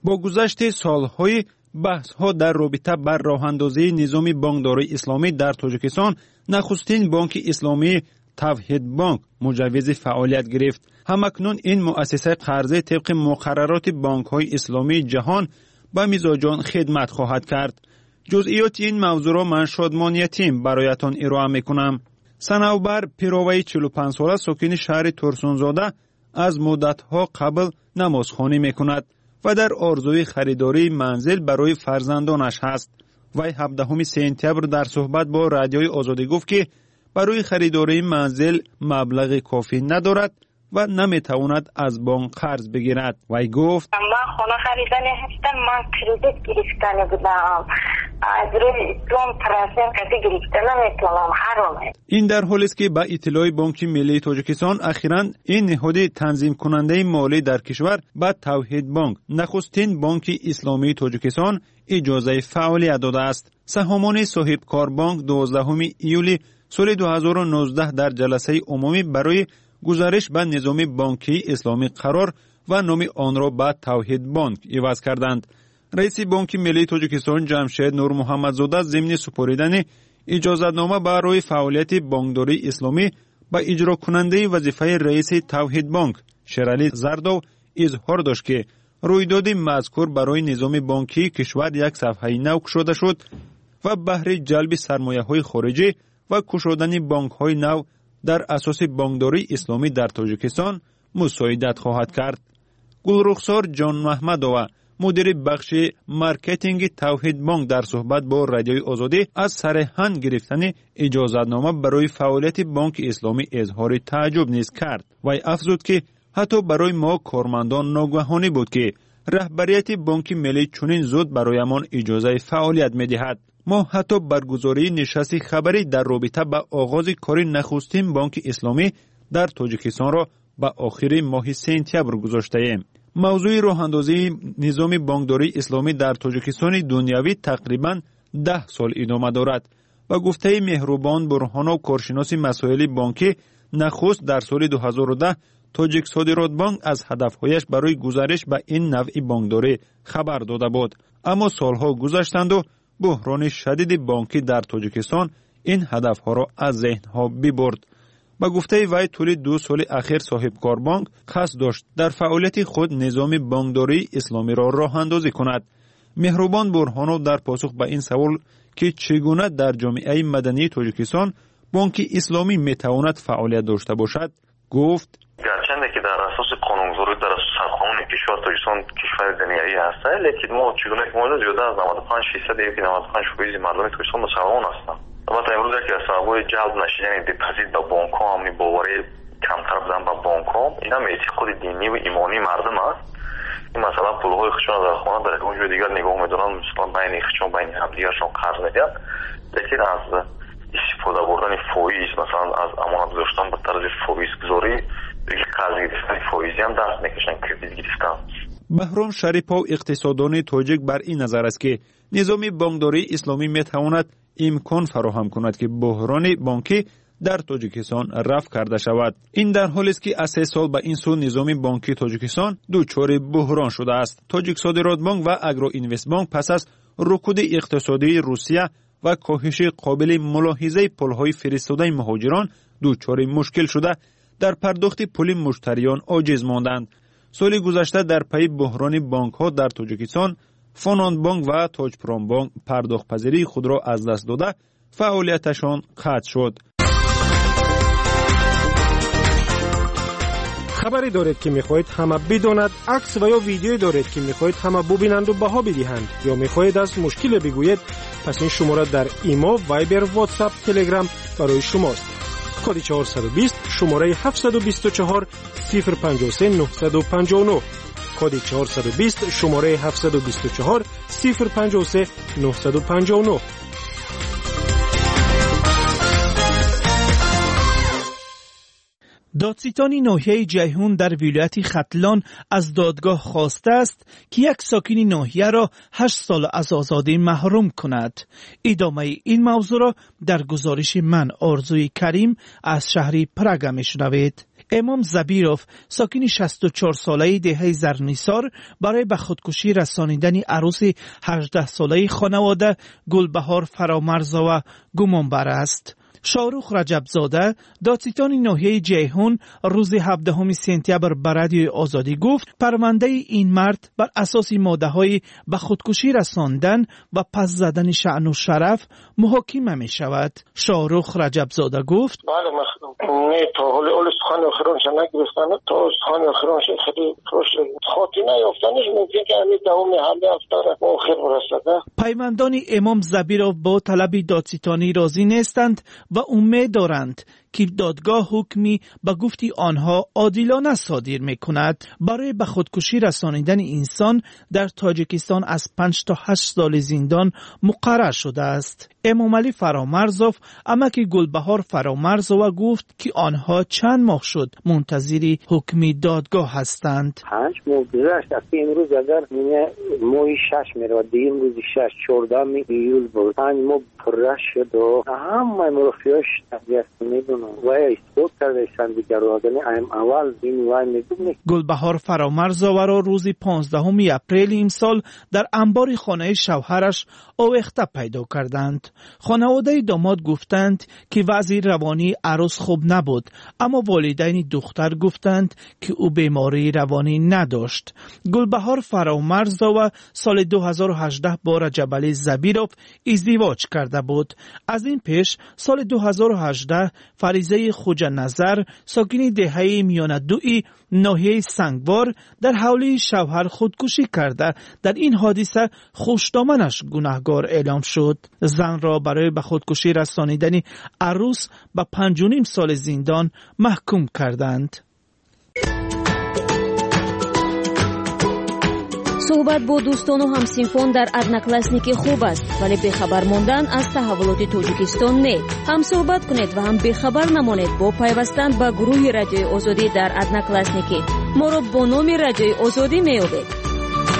با گذشت سالهای بحث‌ها در رابطه بر راه‌اندازی نظام بانکداری اسلامی در تاجیکستان، نخستین بانک اسلامی توحید بانک مجوز فعالیت گرفت. همکنون این مؤسسه قرضه طبق مقررات بانک‌های اسلامی جهان به مزاجان خدمت خواهد کرد. جزئیات این موضوع را من شادمان یتیم برایتان ارائه میکنم. صنوبر پیروی 45 ساله ساکن شهر ترسونزاده از مدت‌ها قبل نمازخوانی میکند و در آرزوی خریداری منزل برای فرزندانش هست. وی 17 سپتامبر در صحبت با رادیوی آزادی گفت که برای خریداری منزل مبلغ کافی ندارد و نمیتواند از بانک قرض بگیرد. وی گفت من خانه خریدنی هستم، من کردیت گرفتنی بودم، از روی اسلام پرسیم کسی گرفته نمیتونم، حرامه. این در حالی است که با اطلاع بانک ملی تاجیکستان اخیراً این نهاد تنظیم کننده مالی در کشور با توحید بانک نخستین بانک اسلامی تاجیکستان اجازه فعالیت داده است. سهامان صاحب کار بانک 12 ایولی سال 2019 در جلسه عمومی برای گزارش به نظام بانکی اسلامی قرار و نام آن را به توحید بانک عوض کردند. رئیس بانک ملی تاجیکستان جمشید نور محمدزاده ضمن سپردن اجازتنامه برای فعالیت بانکداری اسلامی به اجرا کننده وظیفه رئیس توحید بانک شیرعلی زردو اظهار داشت که رویداد مذکور برای نظام بانکی کشور یک صفحه نو شده شد و بهره جلب سرمایه‌های خارجی و گشودن بانک‌های نو در اساس بانکداری اسلامی در تاجیکستان مساعدت خواهد کرد. گلرخسار جان محمدова مدیر بخش مارکتینگ توحید بانک در صحبت با رادیوی آزادی از سرهنگ گرفتن اجازتنامه برای فعالیت بانک اسلامی اظهار تعجب نیز کرد. وی افزود که حتی برای ما کارمندان ناگهانی بود که رهبریت بانک ملی چنین زود برایمان اجازه فعالیت می‌دهد. ما حتی برگزاری نشست خبری در رابطه با آغاز کار نخستین بانک اسلامی در تاجیکستان را به آخر ماه سپتامبر گذاشته‌ایم. موضوع راه‌اندازی نظام بانکداری اسلامی در تاجیکستان دنیوی تقریباً 10 سال ادامه دارد و گفته مهربان برهانوف کارشناس مسائل بانکی نخست در سال 2010 تاجیک صادرات بانک از هدفهایش برای گزارش به این نوع بانکداری خبر داده بود. اما سالها گذشتند و بحران شدید بانکی در تاجیکستان این هدفها را از ذهنها ببرد. با گفته وی طول 2 سال اخیر صاحب کار بانک قصد داشت در فعالیت خود نظام بانکداری اسلامی را راه اندازی کند. مهربان برهانوف در پاسخ به این سوال که چگونه در جامعه مدنی تاجیکستان بانک اسلامی میتواند فعالیت داشته باشد گفت گرچند که در اساس قانونگذاری در اساس سرقانون کشور تاجیکستان کشور دنیایی است، لیکن ما چگونه که ما زیاده از 95% یا 95% مردم تاجیکستان مسلمان هستند. البته امروز که سبب جلب نشدن دپازیت با بانک ها همین باوری کمتر بودن با بانک ها اینا اعتقاد دینی و ایمانی مردم است. این مثلا پول های خودشون در خانه در اونجا دیگر نگاه می‌دارن، مثلا بین خودشون بین همدیگرشون قرض میدن، لیکن از استفاده بردن فایز مثلا از امانت گذاشتن به طرز فایز گذاری دیگه قرض گرفتن فایزی هم دست میکشن کردیت گرفتن. بهرام شریپov اقتصاددان تاجیک بر این نظر است که نظام بانکداری اسلامی میتواند امکان فراهم کند که بحران بانکی در تاجیکستان رفع کرده شود. این در حالی است که از 3 سال به این سو نظام بانکی تاجیکستان دچار بحران شده است. تاجیک صادرات بانک و اگرو اینوست بانک پس از رکود اقتصادی روسیه و کاهش قابل ملاحظه پولهای فرستاده مهاجران دچار مشکل شده در پرداخت پول مشتریان عاجز ماندند. سال گذشته در پی بحران بانک ها در تاجیکستان فناند بانک و تاج پرام بانک پرداخت پذیری خود را از دست داده فعالیتشان قطع شد. خبری دارید که میخواهید همه بداند، عکس و یا ویدیویی دارید که میخواهید همه ببینند و بها بدهند، یا میخواهید از مشکل بگویید، پس این شماره در ایما، وایبر، واتساپ، تلگرام برای شماست. کد 420 شماره 724 053 959 کد 420 شماره 724 053 959. دادستان ناحیه جیهون در ولایت ختلان از دادگاه خواسته است که یک ساکن ناحیه را 8 سال از آزادی محروم کند. ادامه این موضوع را در گزارش من آرزوی کریم از شهر پراگ میشنوید. امام زبیروف ساکن 64 ساله دهه زرنیسار برای به خودکشی رسانیدن عروس 18 ساله خانواده گلبهار فرامرزاوا گمان بر است. شاهرخ رجبزاده دادستان ناحیه جیهون روز 17 سپتامبر به رادیوی آزادی گفت پرونده این مرد بر اساس ماده‌های به خودکشی رساندن و پس زدن شأن و شرف محاکمه می شود. شاهرخ رجبزاده گفت بله نه تا حالا استخوان آخرانش نگرفتن تا استخوان آخرانش خیلی خوش خاتمه یافتنش ممکن که همین دوام حمله افطار آخر برسده. پیوندان امام زبیروف با طلب دادستانی راضی نیستند و امید دارند که دادگاه حکمی به گفتی آنها عادلانه صادر می‌کند. برای به خودکشی رسانیدن انسان در تاجیکستان از 5 تا 8 سال زندان مقرر شده است. امام علی فرامرزوف امک گلبهار فرامرزاوا گفت که آنها چند ماه شد منتظر حکم دادگاه هستند. 5 ماه گذشت. امروز اگر ماه 6 میرود امروز 6 14 ایول بود 5 ماه پرش شد و همه مرافعاش تبلیغ میدونن و اسپورت کرده دیگر رو اول این وای میدونه. گلبهار فرامرزاوا را روز 15 اپریل امسال در انبار خانه شوهرش آویخته پیدا کردند. خانواده داماد گفتند که وضع روانی عروس خوب نبود، اما والدین دختر گفتند که او بیماری روانی نداشت. گلبهار فرامرزاوا سال 2018 با رجب علی زبیروف ازدواج کرده بود. از این پیش سال 2018 فریضه خوجا نظر ساکن دهه میانه دوی ناحیه سنگوار در حوله شوهر خودکشی کرده. در این حادثه خوشدامنش گناهکار اعلام شد. زن را برای به خودکشی رسانیدن عروس به 5.5 سال زندان محکوم کردند. صحبت با دوستان و همسینفون در ادناکلاسنیکی خوب است، ولی بخبر ماندن از تحولات تاجیکستان نه. هم صحبت کنید و هم بخبر نمانید با پیوستن به گروه رادیوی آزادی در ادناکلاسنیکی. ما را با نام رادیوی آزادی میابید.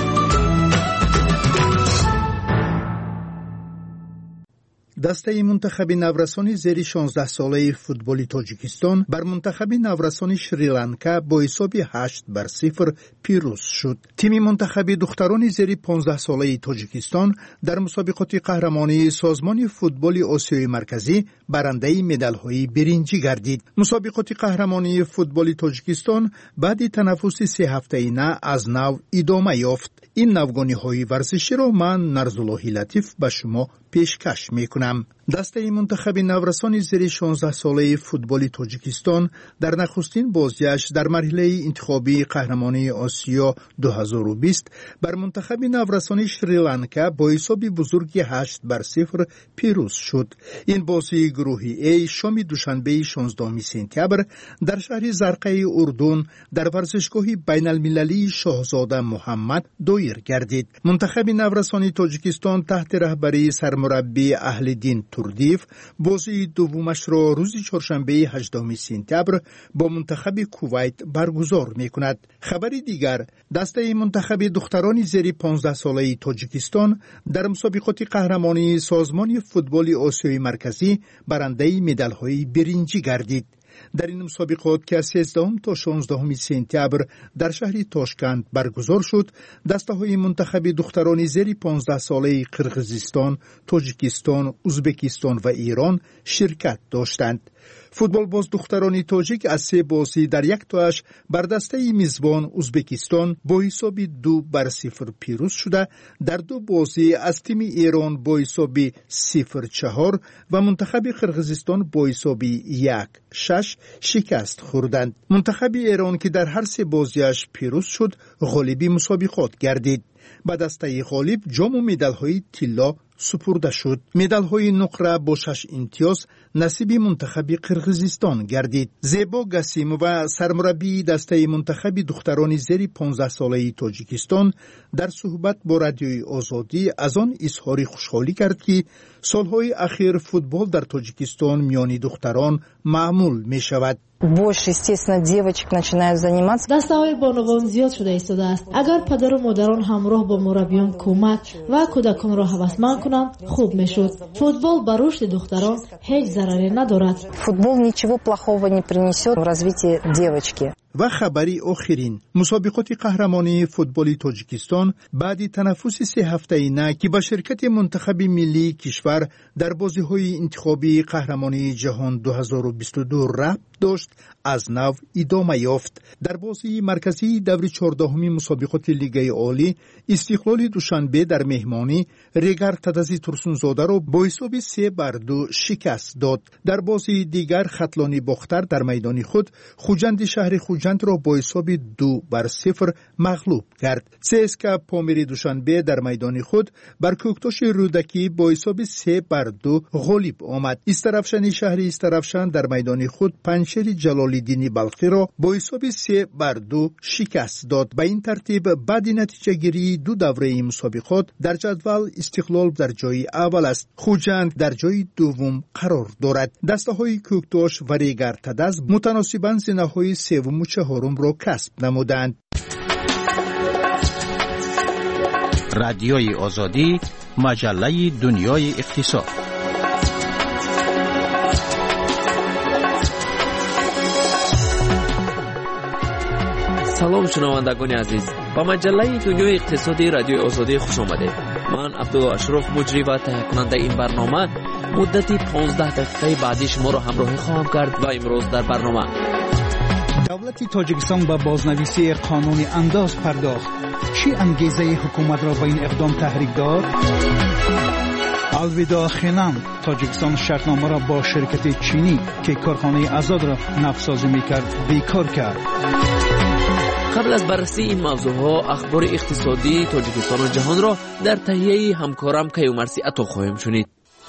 دسته منتخب نورسان زیر 16 ساله فوتبال تاجیکستان بر منتخب نورسان شریلانکا با حساب 8-0 پیروز شد. تیم منتخب دختران زیر 15 ساله تاجیکستان در مسابقات قهرمانی سازمان فوتبال آسیای مرکزی برنده مدال‌های برنجی گردید. مسابقات قهرمانی فوتبال تاجیکستان بعد تنفس 3 هفته‌ای از نو ادامه یافت. این نوگانی‌های ورزشی را من نرزالله لطیف به شما پیشکش میکنم. دسته منتخب نورسان زیر 16 ساله فوتبال تاجیکستان در نخستین بازیش در مرحله انتخابی قهرمانی آسیا 2020 بر منتخب نورسان شریلانکا با حساب بزرگی 8-0 پیروز شد. این بازی گروهی ای شام دوشنبه 16 سپتامبر در شهر زرقه اردن در ورزشگاه بین المللی شاهزاده محمد دایر گردید. منتخب نورسان تاجیکستان تحت رهبری سرمربی اهل‌دین توردیف بازی دومش را روز چهارشنبه 18 سپتامبر با منتخب کویت برگزار می‌کند. خبری دیگر، دسته منتخب دختران زیر 15 ساله تاجیکستان در مسابقات قهرمانی سازمان فوتبال آسیای مرکزی برنده مدال‌های برنجی گردید. در این مسابقات که از 13 تا 16 سپتامبر در شهر تاشکند برگزار شد، دسته‌های منتخب دختران زیر 15 ساله قرقیزستان، تاجیکستان، ازبکستان و ایران شرکت داشتند. فوتبال باز دختران تاجیک از 3 بازی در یک تاش بر دسته میزبان ازبکستان با حساب 2-0 پیروز شده، در 2 بازی از تیم ایران با حساب 0-4 و منتخب قرقیزستان با حساب 1-6 شکست خوردند. منتخب ایران که در هر 3 بازیش پیروز شد، غالب مسابقات گردید. به دسته غالب جام و مدال‌های طلا سپرده شد. مدال‌های نقره با 6 امتیاز نصیب منتخب قرقیزستان گردید. زیبا گسیمووا سرمربی دسته منتخب دختران زیر 15 ساله تاجیکستان در صحبت با رادیوی آزادی از آن اظهار خوشحالی کرد که سالهای اخیر فوتبال در تاجیکستان میان دختران معمول می شود. больше, естественно, девочек начинают заниматься. دسته‌های بانوان زیاد شده ایستاده است. اگر پدر و مادران همراه با مربیان کمک و کودکان را هوسمند کنند خوب میشد. فوتبال بر رشد دختران هیچ ضرری ندارد. Футбол ничего плохого не принесет в развитии девочки. و خبری آخرین مسابقات قهرمانی فوتبال تاجیکستان بعد تنفس 3 هفته‌ای که با شرکت منتخب ملی کشور در بازی‌های انتخابی قهرمانی جهان 2022 ربط داشت از نو ادامه یافت. در بازی مرکزی دور 14 مسابقات لیگ عالی استقلال دوشنبه در مهمانی ریگر تدزی ترسونزاده را با حساب 3-2 شکست داد. در بازی دیگر خطلانی باختر در میدان خود خوجند شهر خوجند را با حساب 2-0 مغلوب کرد. CSKA پامیر دوشنبه در میدان خود بر کوکتاش رودکی با حساب 3-2 غالب آمد. استرافشان شهر استرافشان در میدان خود پنجشیر جلال‌الدین بلخی را با حساب 3-2 شکست داد. به این ترتیب بعد نتیجه گیری 2 دوره مسابقات در جدول استقلال در جای اول است. خوجند در جای دوم قرار دارد. دسته‌های کوکتاش و ریگر تدز متناسباً زینه‌های سوم و چهارم را کسب نمودند. رادیوی آزادی، مجله دنیای اقتصاد. سلام شنوندگان عزیز، با مجله دنیای اقتصادی رادیوی آزادی خوش آمدید. من عبدالله اشرف مجری و تهیه کننده این برنامه مدتی 15 دقیقه بعدی شما را همراهی خواهم کرد و امروز در برنامه دولت تاجیکستان به بازنویسی قانون انداز پرداخت. چی انگیزه حکومت را به این اقدام تحریک داد؟ الوداع خنم، تاجیکستان شرطنامه را با شرکت چینی که کارخانه آزاد را نفت‌سازی می‌کرد بیکار کرد. قبل از بررسی این موضوعها اخبار اقتصادی تاجیکستان و جهان را در تهیه همکارم کیومرثی عطا خواهیم شنید.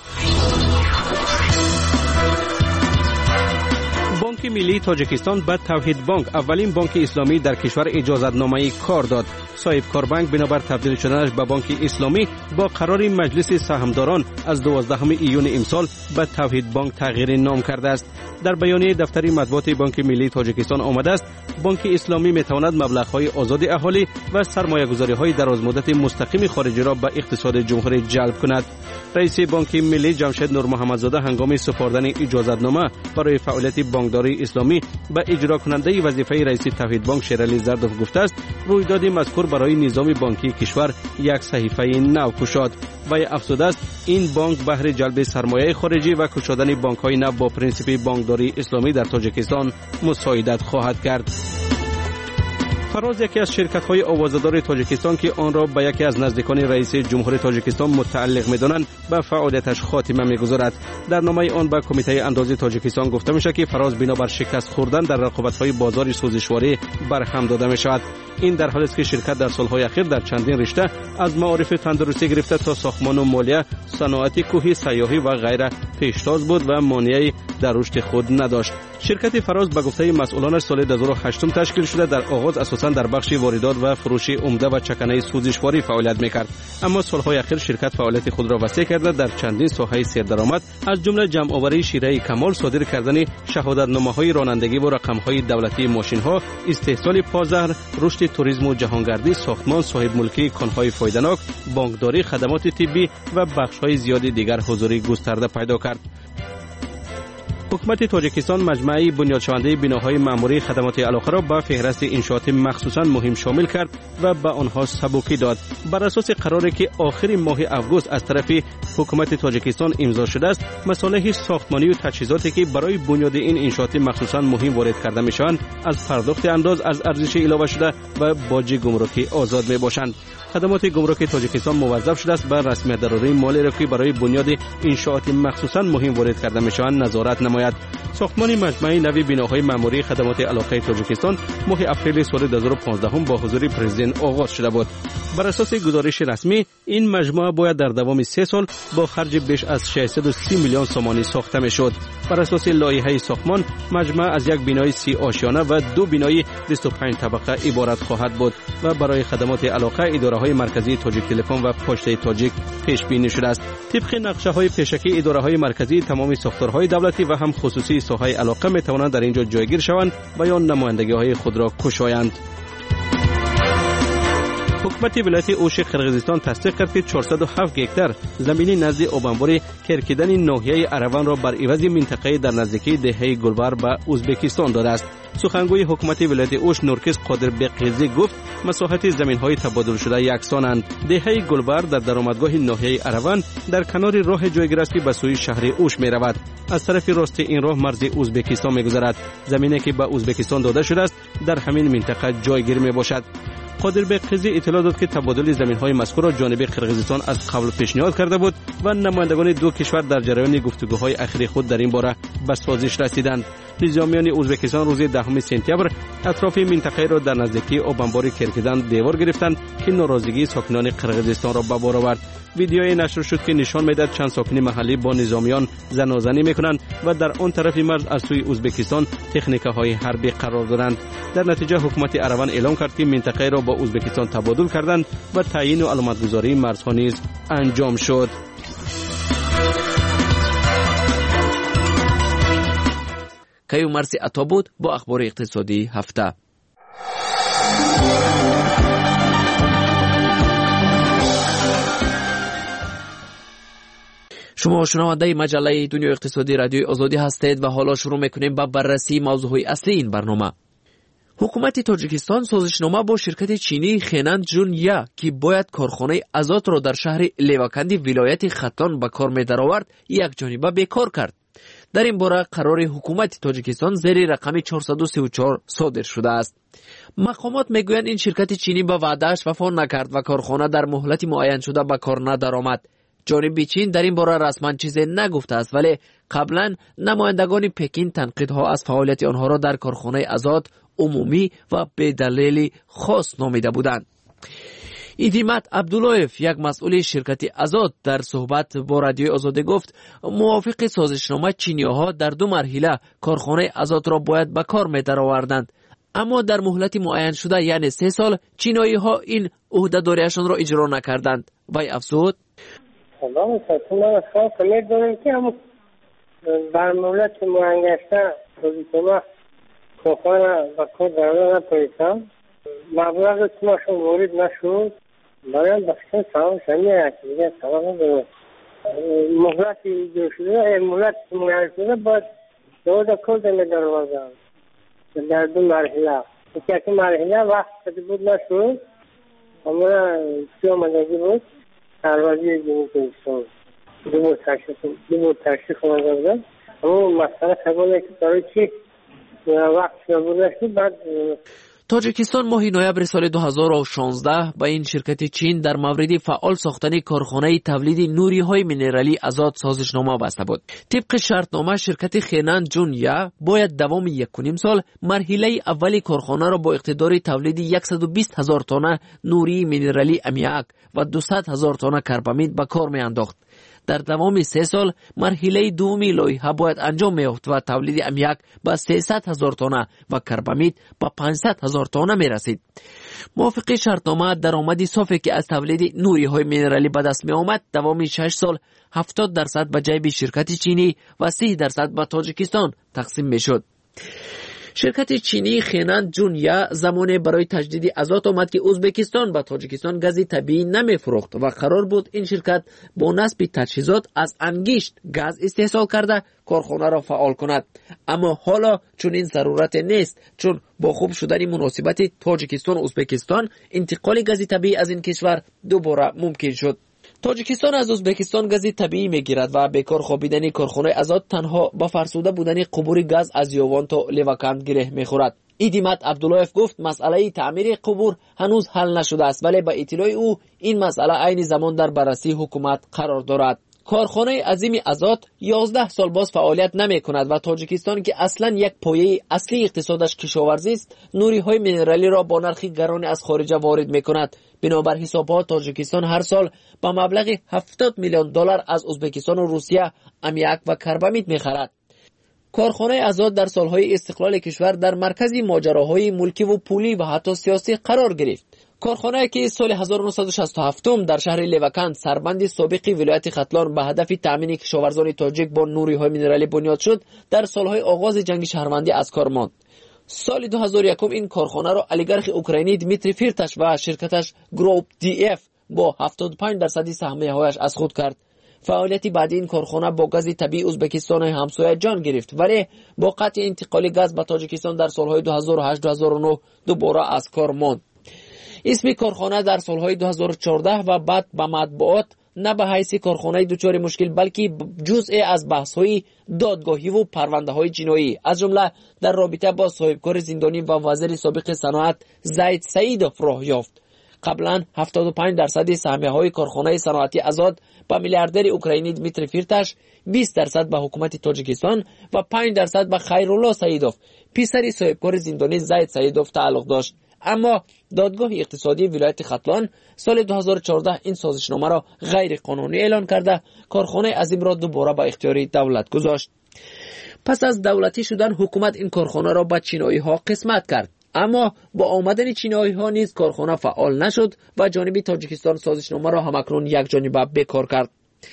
بانک ملی تاجیکستان به توحید بانک اولین بانک اسلامی در کشور اجازتنامه کار داد. صاحب کار بانک بنابر تبدیل شدنش به بانک اسلامی با قرار مجلس سهامداران از 12 ایون امسال به توحید بانک تغییر نام کرده است. در بیانیه دفتر مطبوعات بانک ملی تاجیکستان آمده است بانک اسلامی میتواند مبلغ‌های آزاد اهالی و سرمایه‌گذاری‌های درازمدت مستقیم خارجی را به اقتصاد جمهوری جلب کند. رئیس بانک ملی جمشید نور محمدزاده هنگام سپردن اجازتنامه برای فعالیت بانکداری اسلامی به اجرا کننده وظیفه رئیس توحید بانک شیرعلی زردوف گفته است رویداد مذکور برای نظام بانکی کشور یک صحیفه نو گشاد و افزوده است این بانک بهره جلب سرمایه خارجی و گشادن بانک‌های نو با پرینسیپ بانکداری اسلامی در تاجیکستان مساعدت خواهد کرد. فراز یکی از شرکت‌های آوازه‌دار تاجیکستان که آن را به یکی از نزدیکان رئیس جمهور تاجیکستان متعلق می‌دانند به فعالیتش خاتمه می‌گذارد. در نامه آن به کمیته اندازه تاجیکستان گفته می‌شود که فراز بنابر شکست خوردن در رقابت‌های بازار سوزشواری برهم داده می‌شود. این در حالی است که شرکت در سال‌های اخیر در چندین رشته از معارف تندرستی گرفته تا ساختمان و مالیه، صنعت کوهی، سیاحی و غیره پیشتاز بود و مانعی در رشد خود نداشت. شرکت فراز به گفته مسئولانش سال 2008 تشکیل شده در آغاز اساساً در بخش واردات و فروش عمده و چکنه سوزشواری فعالیت می‌کرد، اما سال‌های اخیر شرکت فعالیت خود را وسیع کرده در چندین ساحه سردرآمد از جمله جمع‌آوری شیره کمال، صادر کردن شهادتنامه‌های رانندگی و رقم‌های دولتی ماشین‌ها، استحصال پازهر، رشد توریسم و جهانگردی، ساختمان، صاحب ملکی کان‌های فایده‌ناک، بانکداری، خدمات طبی و بخش‌های زیادی دیگر حضوری گسترده پیدا کرد. حکومت تاجیکستان مجموعه بنیادشونده بناهای معموری خدمات علاقه را به فهرست انشاءات مخصوصاً مهم شامل کرد و به آنها سبوکی داد. بر اساس قراری که آخر ماه اوگوست از طرف حکومت تاجیکستان امضا شده است، مصالح ساختمانی و تجهیزاتی که برای بنیاد این انشاءات مخصوصاً مهم وارد کرده میشوند از پرداخت انداز از ارزش علاوه شده و باج گمرکی آزاد میباشند. خدمات گمرک تاجیکستان موظف شده است بر رسمیت دارایی مالی را که برای بنیاد انشاءات مخصوصا مهم وارد کرده میشوند نظارت نماید. ساختمان مجمع نوی بناهای معماری خدمات علاقه تاجیکستان ماه اپریل سال 2015 با حضور پرزیدنت آغاز شده بود. بر اساس گزارش رسمی این مجموعه باید در دوام 3 سال با خرج بیش از 630 میلیون سومانی ساخته میشد. بر اساس لایحه ساختمان مجمع از یک بنای 30 آشیانه و 2 بنای 25 طبقه عبارت خواهد بود و برای خدمات علاقه اداره‌های مرکزی تاجیک تلفن و پشت تاجیک پیش بینی شده است. طبق نقشه‌های پیشکی اداره‌های مرکزی تمام ساختارهای دولتی و هم خصوصی ساحه علاقه می‌توانند در اینجا جایگیر شوند و یا نمایندگی‌های خود را کشایند. حکومت ولایت اوش قرقیزستان تصدیق کرد که 407 گکتار زمین نزد آبانبار کرکیدن ناحیه اروان را بر عوض منطقه در نزدیکی دهه گلبر به ازبکستان داده است. سخنگوی حکومت ولایت اوش نورکس قادر بقیزی گفت مساحت زمین‌های تبادل شده یکسانند. دهه گلبر در درآمدگاه ناحیه اروان در کنار راه جایگیر است که به سوی شهر اوش می‌رود. از طرف راست این راه مرز ازبکستان می‌گذرد. زمینی که به ازبکستان داده شده است در همین منطقه جایگیر میباشد. قادر بقیزی اطلاع داد که تبادل زمین‌های مذکور را جانب قرقیزستان از قبل پیشنهاد کرده بود و نمایندگان دو کشور در جریان گفتگوهای اخیر خود در این باره به سازش رسیدند. نظامیان ازبکستان روز 10 سپتامبر اطراف منطقه را در نزدیکی آبانبار کرکیدن دیوار گرفتند که ناراضگی ساکنان قرقیزستان را به بار آورد. ویدیوی نشر شد که نشان می‌دهد چند ساکن محلی با نظامیان زنازنی می‌کنند و در آن طرف مرز از سوی ازبکستان تکنیک‌های حربی قرار دارند. در نتیجه حکومت اروان اعلام کرد که منطقه را با ازبکستان تبادل کردند و تعیین و علامتگذاری مرزها نیز انجام شد. کیو مرسی عطا بود با اخبار اقتصادی هفته. شما شنونده مجله دنیای اقتصادی رادیوی آزادی هستید و حالا شروع میکنیم با بررسی موضوعهای اصلی این برنامه. حکومت تاجیکستان سازشنامه با شرکت چینی خینان جونیا که باید کارخانه ازات را در شهر لیواکندی ولایت ختان به کار می‌درآورد یک جانبه بیکار کرد. در این باره قرار حکومت تاجیکستان زیر رقم 434 صادر شده است. مقامات میگویند این شرکت چینی با وعده‌اش وفا نکرد و کارخانه در مهلت معین شده به کار ندرآمد. جانب چین در این باره رسما چیزی نگفته است، ولی قبلا نمایندگان پکین تنقیدها از فعالیت آنها را در کارخانه ازات عمومی و به دلیل خاص نامیده بودند. ایدیمت عبداللهیف یک مسئول شرکت ازات در صحبت با رادیوی آزادی گفت موافق سازشنامه چینی‌ها در 2 مرحله کارخانه ازات را باید به کار می‌درآوردند، اما در مهلت معین شده یعنی 3 سال چینی‌ها این عهده‌داریشان را اجرا نکردند. وی افزود سلام سلام خواهد می‌دانم که هم در مهلت معین گشته سازشنامه کارخانه به کار درآوردن نپایستند. مبلغ اسمشون وارد نشد. باید بخشن سوال شمیه دیگه سوال نداره. مهلت ایجا شده مهلت معین شده باید دو کار درآوردن در 2 مرحله. یکی مرحله وقت بود نشد، اما سی آمدگی بود سروازی جمهوری تاجیکستان دو بود تشریف آمده بودن، اما مسئله سوال که برای چی وقت نبود نشد. بعد تاجیکستان ماه نوامبر سال 2016 با این شرکت چین در مورد فعال ساختن کارخانه تولید نوری‌های مینرالی ازات سازشنامه بسته بود. طبق شرطنامه شرکت خینان جونیا باید دوام 1.5 سال مرحله اول کارخانه را با اقتدار تولید 120,000 تن نوری مینرالی امیاک و 200,000 تن کربامید به کار می‌انداخت. در دوام 3 سال مرحله دومی لایحه باید انجام می‌یافت و تولید امیاک به 300,000 تن و کربامید به 500,000 تن می‌رسید. موافق شرطنامه درآمد صافی که از تولید نوری‌های مینرالی به دست می‌آمد دوام 6 سال 70% به جیب شرکت چینی و 30% به تاجیکستان تقسیم می‌شد. شرکت چینی خینان جونیا زمانی برای تجدید ازات آمد که ازبکستان به تاجیکستان گاز طبیعی نمی‌فروخت و قرار بود این شرکت با نصب تجهیزات از انگشت گاز استحصال کرده کارخانه را فعال کند. اما حالا چون این ضرورت نیست، چون با خوب شدن مناسبت تاجیکستان و ازبکستان انتقال گاز طبیعی از این کشور دوباره ممکن شد. تاجیکستان از ازبکستان گاز طبیعی میگیرد و بیکار خوابیدن کارخانه ازات تنها با فرسوده بودن قبور گاز از یوان تا لیواکند گره میخورد. ایدیمت عبداللهیف گفت مسئله تعمیر قبور هنوز حل نشده است، ولی به اطلاع او این مسئله عین زمان در بررسی حکومت قرار دارد. کارخانه عظیم ازاد 11 سال باز فعالیت نمی کند و تاجیکستان که اصلا یک پایه اصلی اقتصادش کشاورزی است، نوری های مینرالی را با نرخ گران از خارج وارد می کند. بنابر حسابات تاجیکستان هر سال با مبلغ 70 میلیون دلار از ازبکستان و روسیه امیاک و کربامید می خرد. کارخانه ازاد در سالهای استقلال کشور در مرکز ماجراهای ملکی و پولی و حتی سیاسی قرار گرفت. کارخانه که سال 1967 در شهر لیوکند سربند سابق ولایت ختلان به هدف تامین کشاورزان تاجیک با نوری‌های مینرالی بنیاد شد، در سالهای آغاز جنگ شهروندی از کار ماند. سال 2001 این کارخانه را اولیگارخ اوکراینی دمیتری فیرتاش و شرکتش گروپ دی اف با 75% سهمیه‌هایش از خود کرد. فعالیت بعدی این کارخانه با گاز طبیعی ازبکستان همسایه جان گرفت، ولی با قطع انتقال گاز به تاجیکستان در سالهای 2008-2009 دوباره از کار ماند. اسم کارخانه در سالهای 2014 و بعد به مطبوعات نه به حیث کارخانه دچار مشکل بلکه جزء از بحث‌های دادگاهی و پرونده‌های جنایی از جمله در رابطه با صاحبکار زندانی و وزیر سابق صنعت زید سعیدوف راه یافت. قبلا 75% سهمیه‌های کارخانه صنعتی ازاد به میلیاردر اوکراینی دمیتری فیرتاش، 20% به حکومت تاجیکستان و 5% به خیرالله سعیدوف پسر صاحبکار زندانی زید سعیدوف تعلق داشت. اما دادگاه اقتصادی ولایت ختلان سال 2014 این سازشنامه را غیر قانونی اعلان کرده کارخانه عظیم را دوباره به اختیار دولت گذاشت. پس از دولتی شدن حکومت این کارخانه را به چینایی ها قسمت کرد، اما با آمدن چینایی ها نیز کارخانه فعال نشد و جانب تاجیکستان سازشنامه را همکنون یک جانبه بکار کرد.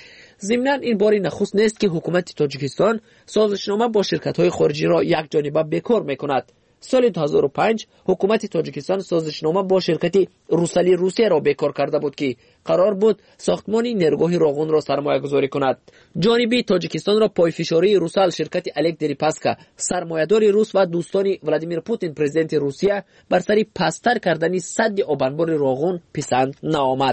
ضمناً این باری نخست نیست که حکومت تاجیکستان سازشنامه با شرکت های خارجی را یک جانبه بکار میکند. سال 2005 حکومت تاجیکستان سازشنامه با شرکت روسلی روسیه را بکار کرده بود که قرار بود ساختمان نیروگاه راغون را سرمایه گذاری کند. جانب تاجیکستان را پای فشاری روسال شرکت الک دریپاسکا سرمایه‌دار روس و دوستان ولادیمیر پوتین پرزیدنت روسیه بر سر پستر کردن سد آبانبار راغون پسند نآمد.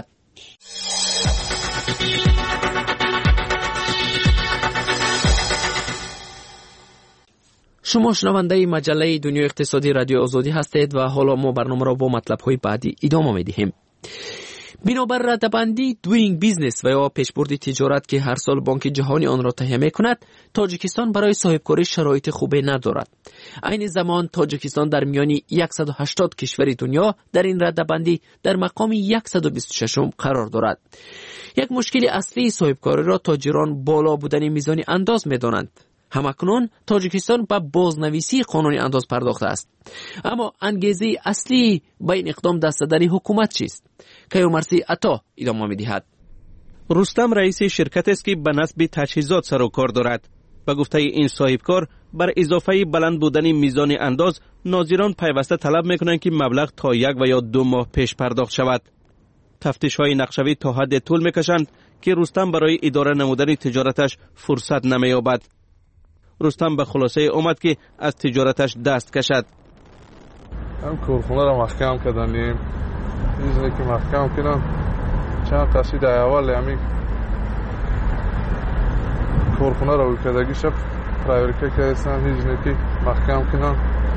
شما شنونده مجله دنیای اقتصادی رادیو آزادی هستید و حالا ما برنامه را با مطلب‌های بعدی ادامه می‌دهیم. بنابر رده‌بندی دوینگ بیزنس و یا پیشبرد تجارت که هر سال بانک جهانی آن را تهیه می‌کند، تاجیکستان برای صاحبکاری شرایط خوبی ندارد. عین زمان تاجیکستان در میان 180 کشور دنیا در این رده‌بندی در مقام 126 قرار دارد. یک مشکل اصلی صاحبکاری را تاجران بالا بودن میزان انداز می‌دانند. همکنون تاجیکستان به بازنویسی قانون انداز پرداخته است، اما انگیزه اصلی به این اقدام دست دادن حکومت چیست؟ کیومرثی عطا ادامه می‌دهد. رستم رئیس شرکت است که به نصب تجهیزات سر و کار دارد. به گفته این صاحبکار بر اضافه بلند بودن میزان انداز، ناظران پیوسته طلب می‌کنند که مبلغ تا 1 و یا 2 ماه پیش پرداخت شود. تفتیش‌های نقشه‌ای تا حد طول می‌کشند که رستم برای اداره نمودن تجارتش فرصت نمی‌یابد. رستم به خلاصه اومد که از تجارتش دست کشد. هم کارخانه را محکم کردیم، چیزی که محکم کردم چند تصویر اول همین کارخانه را کردگی شب پرایورکه کردن هیچ که محکم کردن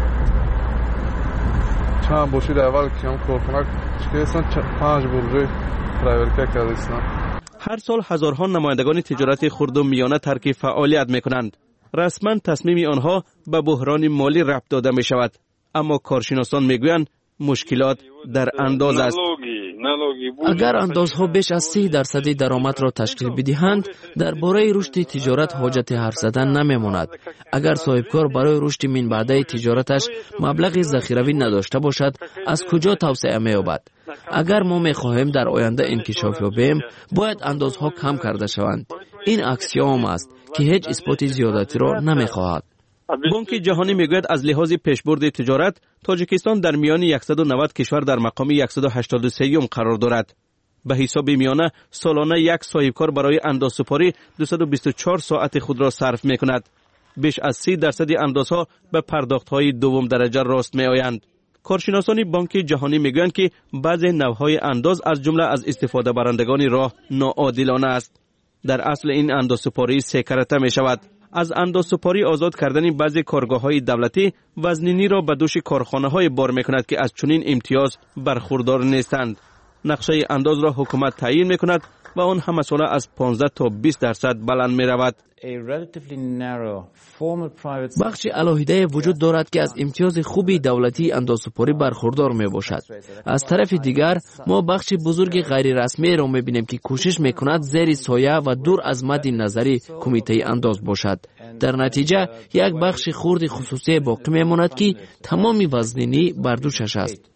چند باشید اول که هم کارخانه کردن 5 برجه پرایورکه کردن. هر سال هزارها نمایندگان تجارت خرد و میانه ترک فعالیت میکنند. رسما تصمیم آنها به بحران مالی ربط داده می شود، اما کارشناسان می گویند مشکلات در انداز است. اگر اندازها بیش از 30% درآمد را تشکیل بدهند، درباره رشد تجارت حاجت حرف زدن نمیماند. اگر صاحبکار برای رشد من بعده تجارتش مبلغ ذخیروی نداشته باشد، از کجا توسعه می‌یابد؟ اگر ما می‌خواهیم در آینده انکشاف یابیم، باید اندازها کم کرده شوند. این اکسیوم است که هیچ اثبات زیادتی را نمی‌خواهد. بانک جهانی میگوید از لحاظ پیشبرد تجارت تاجیکستان در میان 190 کشور در مقام 183 قرار دارد. به حساب میانه سالانه یک صاحبکار برای اندازسپاری 224 ساعت خود را صرف میکند. بیش از 30% اندازها به پرداخت‌های دوم درجه راست میآیند. کارشناسان بانک جهانی میگویند که بعضی نوع‌های انداز از جمله از استفاده برندگان راه ناعادلانه است. در اصل این اندازسپاری 3 کرته می شود. از اندازسپاری آزاد کردن بعضی کارگاه‌های دولتی وزنینی را به دوش کارخانه‌های بار می‌کند که از چنین امتیاز برخوردار نیستند. نقشه انداز را حکومت تعیین می‌کند و آن هم مسئله از 15 تا 20% بلند می‌رود. بخش علاهیده وجود دارد که از امتیاز خوبی دولتی اندازسپاری برخوردار می باشد. از طرف دیگر ما بخش بزرگ غیر رسمی را می بینیم که کوشش می کند زیر سایه و دور از مد نظری کمیته انداز باشد. در نتیجه یک بخش خرد خصوصی باقی می ماند که تمام وزنینی بر دوشش است.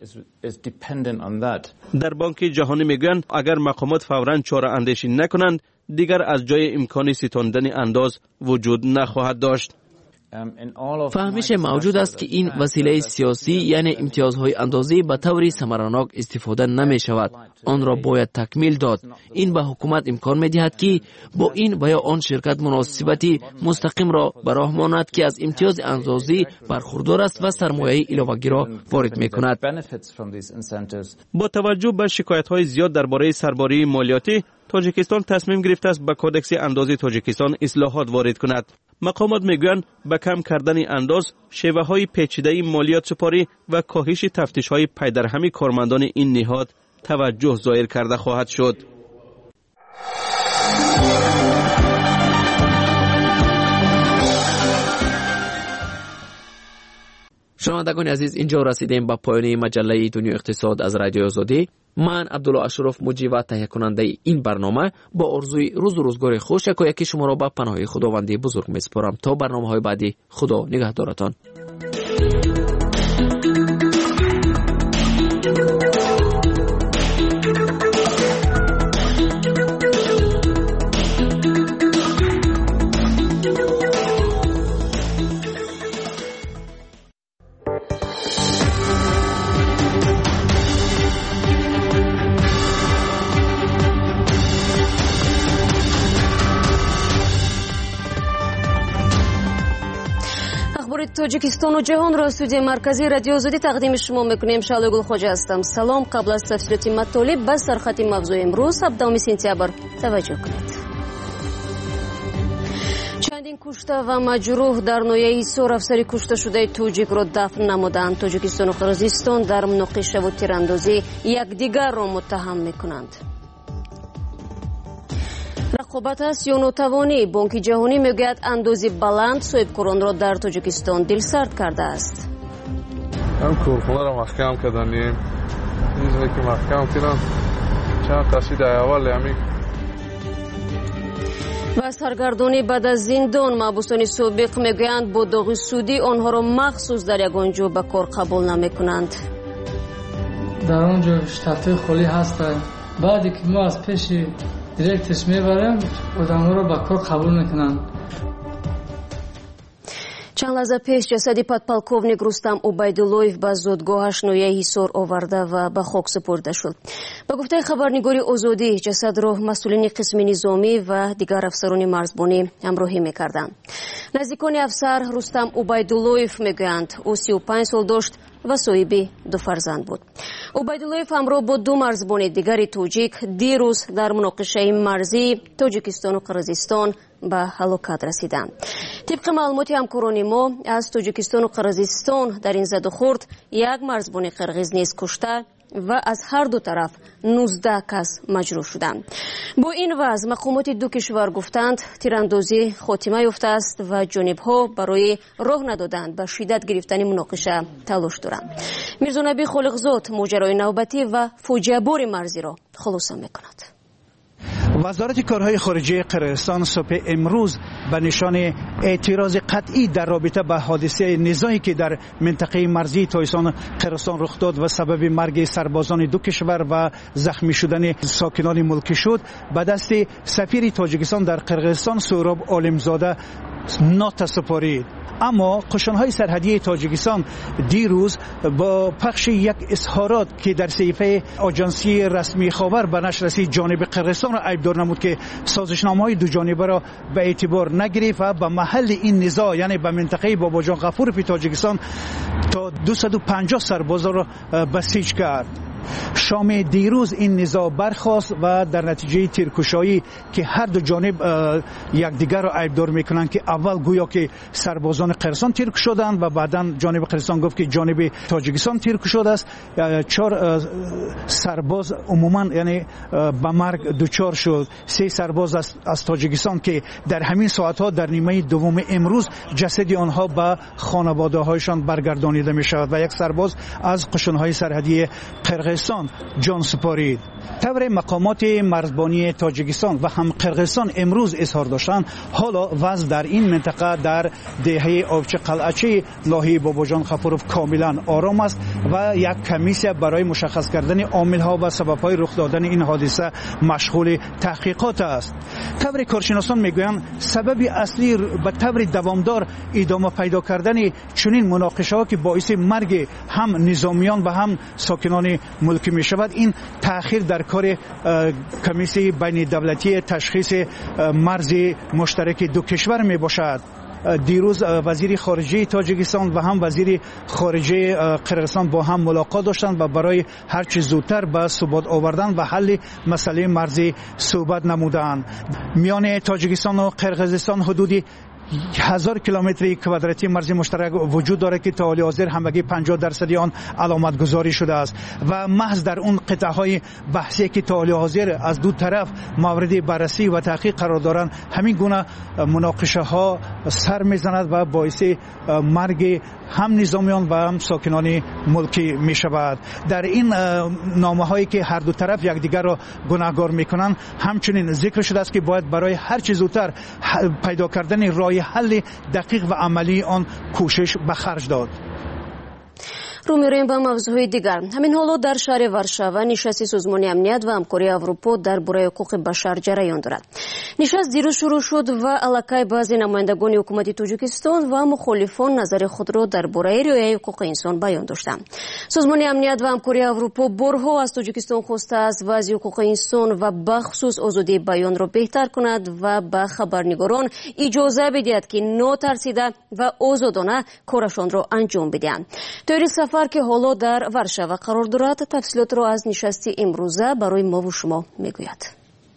در بانک جهانی میگویند اگر مقامات فوراً چاره اندیشی نکنند دیگر از جای امکان ستاندن انداز وجود نخواهد داشت. فهمش موجود است که این وسیله سیاسی یعنی امتیازهای اندازی به طور ثمرناک استفاده نمی شود. آن را باید تکمیل داد. این به حکومت امکان می دهد که با این و یا آن شرکت مناسبتی مستقیم را براه ماند که از امتیاز اندازی برخوردار است و سرمایه علاوه‌ای را وارد می کند. با توجه به شکایت‌های زیاد درباره سرباری مالیاتی، تاجیکستان تصمیم گرفته است به کدکس اندازی تاجیکستان اصلاحات وارد کند. مقامات میگویند به کم کردن انداز، شیوه‌های پیچیده مالیات سپاری و کاهش تفتیش‌های پیدرهمی کارمندان این نهاد توجه ظاهر کرده خواهد شد. شنوندگان عزیز، اینجا رسیدیم به پایان مجله دنیا اقتصاد از رادیو آزادی. من عبدالله اشرف مجری و تهیه کننده این برنامه با آرزوی روز و روزگار خوش یکی شما را به پناه خداوند بزرگ میسپارم. تا برنامه‌های بعدی، خدا نگهدارتان. توجیکستان و جهان را استودیوی مرکزی رادیو آزادی تقدیم شما میکنیم. شعله گل خوجا هستم. سلام. قبل از تفصیلات مطالب به سرخط موضوع امروز 17 سپتامبر توجه کنید. چندین کشته و مجروح در نویه حصار افسری کشته شده توجیک را دفن نمودند. توجیکستان و قرقیزستان در مناقشه و تیراندازی یکدیگر را متهم میکنند. رقابت است یا ناتوانی؟ بانک جهانی میگوید اندازه بلند صاحبکاران را در تاجیکستان دلسرد کرده است. هم کارخانه را محکم کردنیم. چیزی که محکم کردن چند تاسید اول همین و سرگردانی بعد از زندان محبوسان سابق میگویند با داغ سودی آنها را مخصوص در یگانجا به کار قبول نمیکنند. در اونجا شتات خالی هست. بعدی که ما از پیش دیرکتش میبریم آدم‌ها رو به کار قبول میکنن. چند لحظه پیش جسد подполковник رستم عبیداللهیف به زادگاهش نویه حصار آورده و به خاک سپرده شد. به گفته خبرنگاری آزادی جسد را مسئولین قسم نظامی و دیگر افسران مرزبانی همراهی میکردند. نزدیکان افسر رستم عبیداللهیف میگویند او 35 سال داشت و صاحب 2 فرزند بود. عبیداللهیف همراه با 2 مرزبان دیگر توجیک دیروز در مناقشه مرزی تاجیکستان و قرقیزستان به هلاکت رسیدند. طبق معلومات همکاران ما از تاجیکستان و قرقیزستان در این زد و خورد 1 مرزبان قرقیز نیز کشته و از هر دو طرف 19 کس مجروح شدند. با این وضع مقامات 2 کشور گفتند تیراندازی خاتمه یافته است و جانب‌ها برای راه ندادن به شدت گرفتن مناقشه تلاش دارند. میرزا نبی خالقزاد ماجرای نوبتی و فاجعه بار مرزی را خلاصه می‌کند. وزارت کارهای خارجه قرقیزستان صبح امروز به نشان اعتراض قطعی در رابطه با حادثه نزاعی که در منطقه مرزی تایسان قرقیزستان رخ داد و سبب مرگ سربازان 2 کشور و زخمی شدن ساکنان ملکی شد به دست سفیر تاجیکستان در قرقیزستان سهراب عالمزاده نات سپارید. اما قشنهای سرحدی تاجیکستان دیروز با پخش یک اظهارات که در صحیفه آژانسی رسمی خاور به نشر رسید جانب قرقیزستان را عیبدار نمود که سازشنامه‌های 2 جانبه را به اعتبار نگرفت و به محل این نزاع یعنی به منطقه باباجان غفور فی تاجیکستان تا 250 سرباز را بسیج کرد. شام دیروز این نزاع برخاست و در نتیجه تیرکشایی که هر دو جانب یکدیگر را عیبدار میکنند که اول گویا که سربازان قرقیزستان تیرک شدند و بعدا جانب قرقیزستان گفت که جانب تاجیکستان تیرک شده است. 4 سرباز عموما یعنی به مرگ دچار شد. 3 سرباز از تاجیکستان که در همین ساعتها در نیمه دوم امروز جسد آنها به خانواده هایشان برگردانیده می شود و 1 سرباز از قشونهای سرحدی قرقیزستان جان سپارید. طور مقامات مرزبانی تاجیکستان و هم قرقیزستان امروز اظهار داشتند حالا وضع در این منطقه در دهه آبچه قلعچه لاهی باباجان غفورов کاملا آرام است و یک کمیسیه برای مشخص کردن عامل‌ها و سبب‌های رخ دادن این حادثه مشغول تحقیقات است. طور کارشناسان میگویند سبب اصلی به طور دوامدار ادامه پیدا کردن چنین مناقشه‌ها که باعث مرگ هم نظامیان و هم ساکنان ملکی می شود این تأخیر در کار کمیسیه بین دولتی تشخیص مرز مشترک دو کشور می باشد. دیروز وزیر خارجه تاجیکستان و هم وزیر خارجه قرقیزستان با هم ملاقات داشتند و برای هر چه زودتر به ثبات آوردن و حل مسئله مرزی صحبت نمودند. میان تاجیکستان و قرقیزستان حدودی 1000 کیلومتر کوادراتی مرز مشترک وجود دارد که تا حال حاضر همگی 50% آن علامت گذاری شده است و محض در اون قطعه های بحثی که تا حال حاضر از دو طرف مورد بررسی و تحقیق قرار دارند همین گونه مناقشه ها سر میزند و باعث مرگ هم نظامیان و هم ساکنان ملکی می شود. در این نامه هایی که هر دو طرف یکدیگر را گناهکار میکنند همچنین ذکر شده است که باید برای هر چه زودتر پیدا کردن راه حل دقیق و عملی آن کوشش به خرج داد. رو می‌رویم به موضوع دیگر. همین حالا در شهر ورشاوا نشست سازمان امنیت و همکاری اروپا درباره حقوق بشر جریان دارد. نشست دیروز شروع شد و الکی بعضی نمایندگان حکومت تاجیکستان و مخالفان نظر خود را درباره رعایت حقوق انسان بیان داشتند. سازمان امنیت و همکاری اروپا بارها از تاجیکستان خواسته است وضع حقوق انسان و بخصوص آزادی بیان را بهتر کند و به خبرنگاران اجازه بدهد که ناترسیده و آزادانه کارشان را انجام بدهند. که حالا در ورشاوا قرار دارد تفصیلات را از نشست امروزه برای ما و شما میگوید.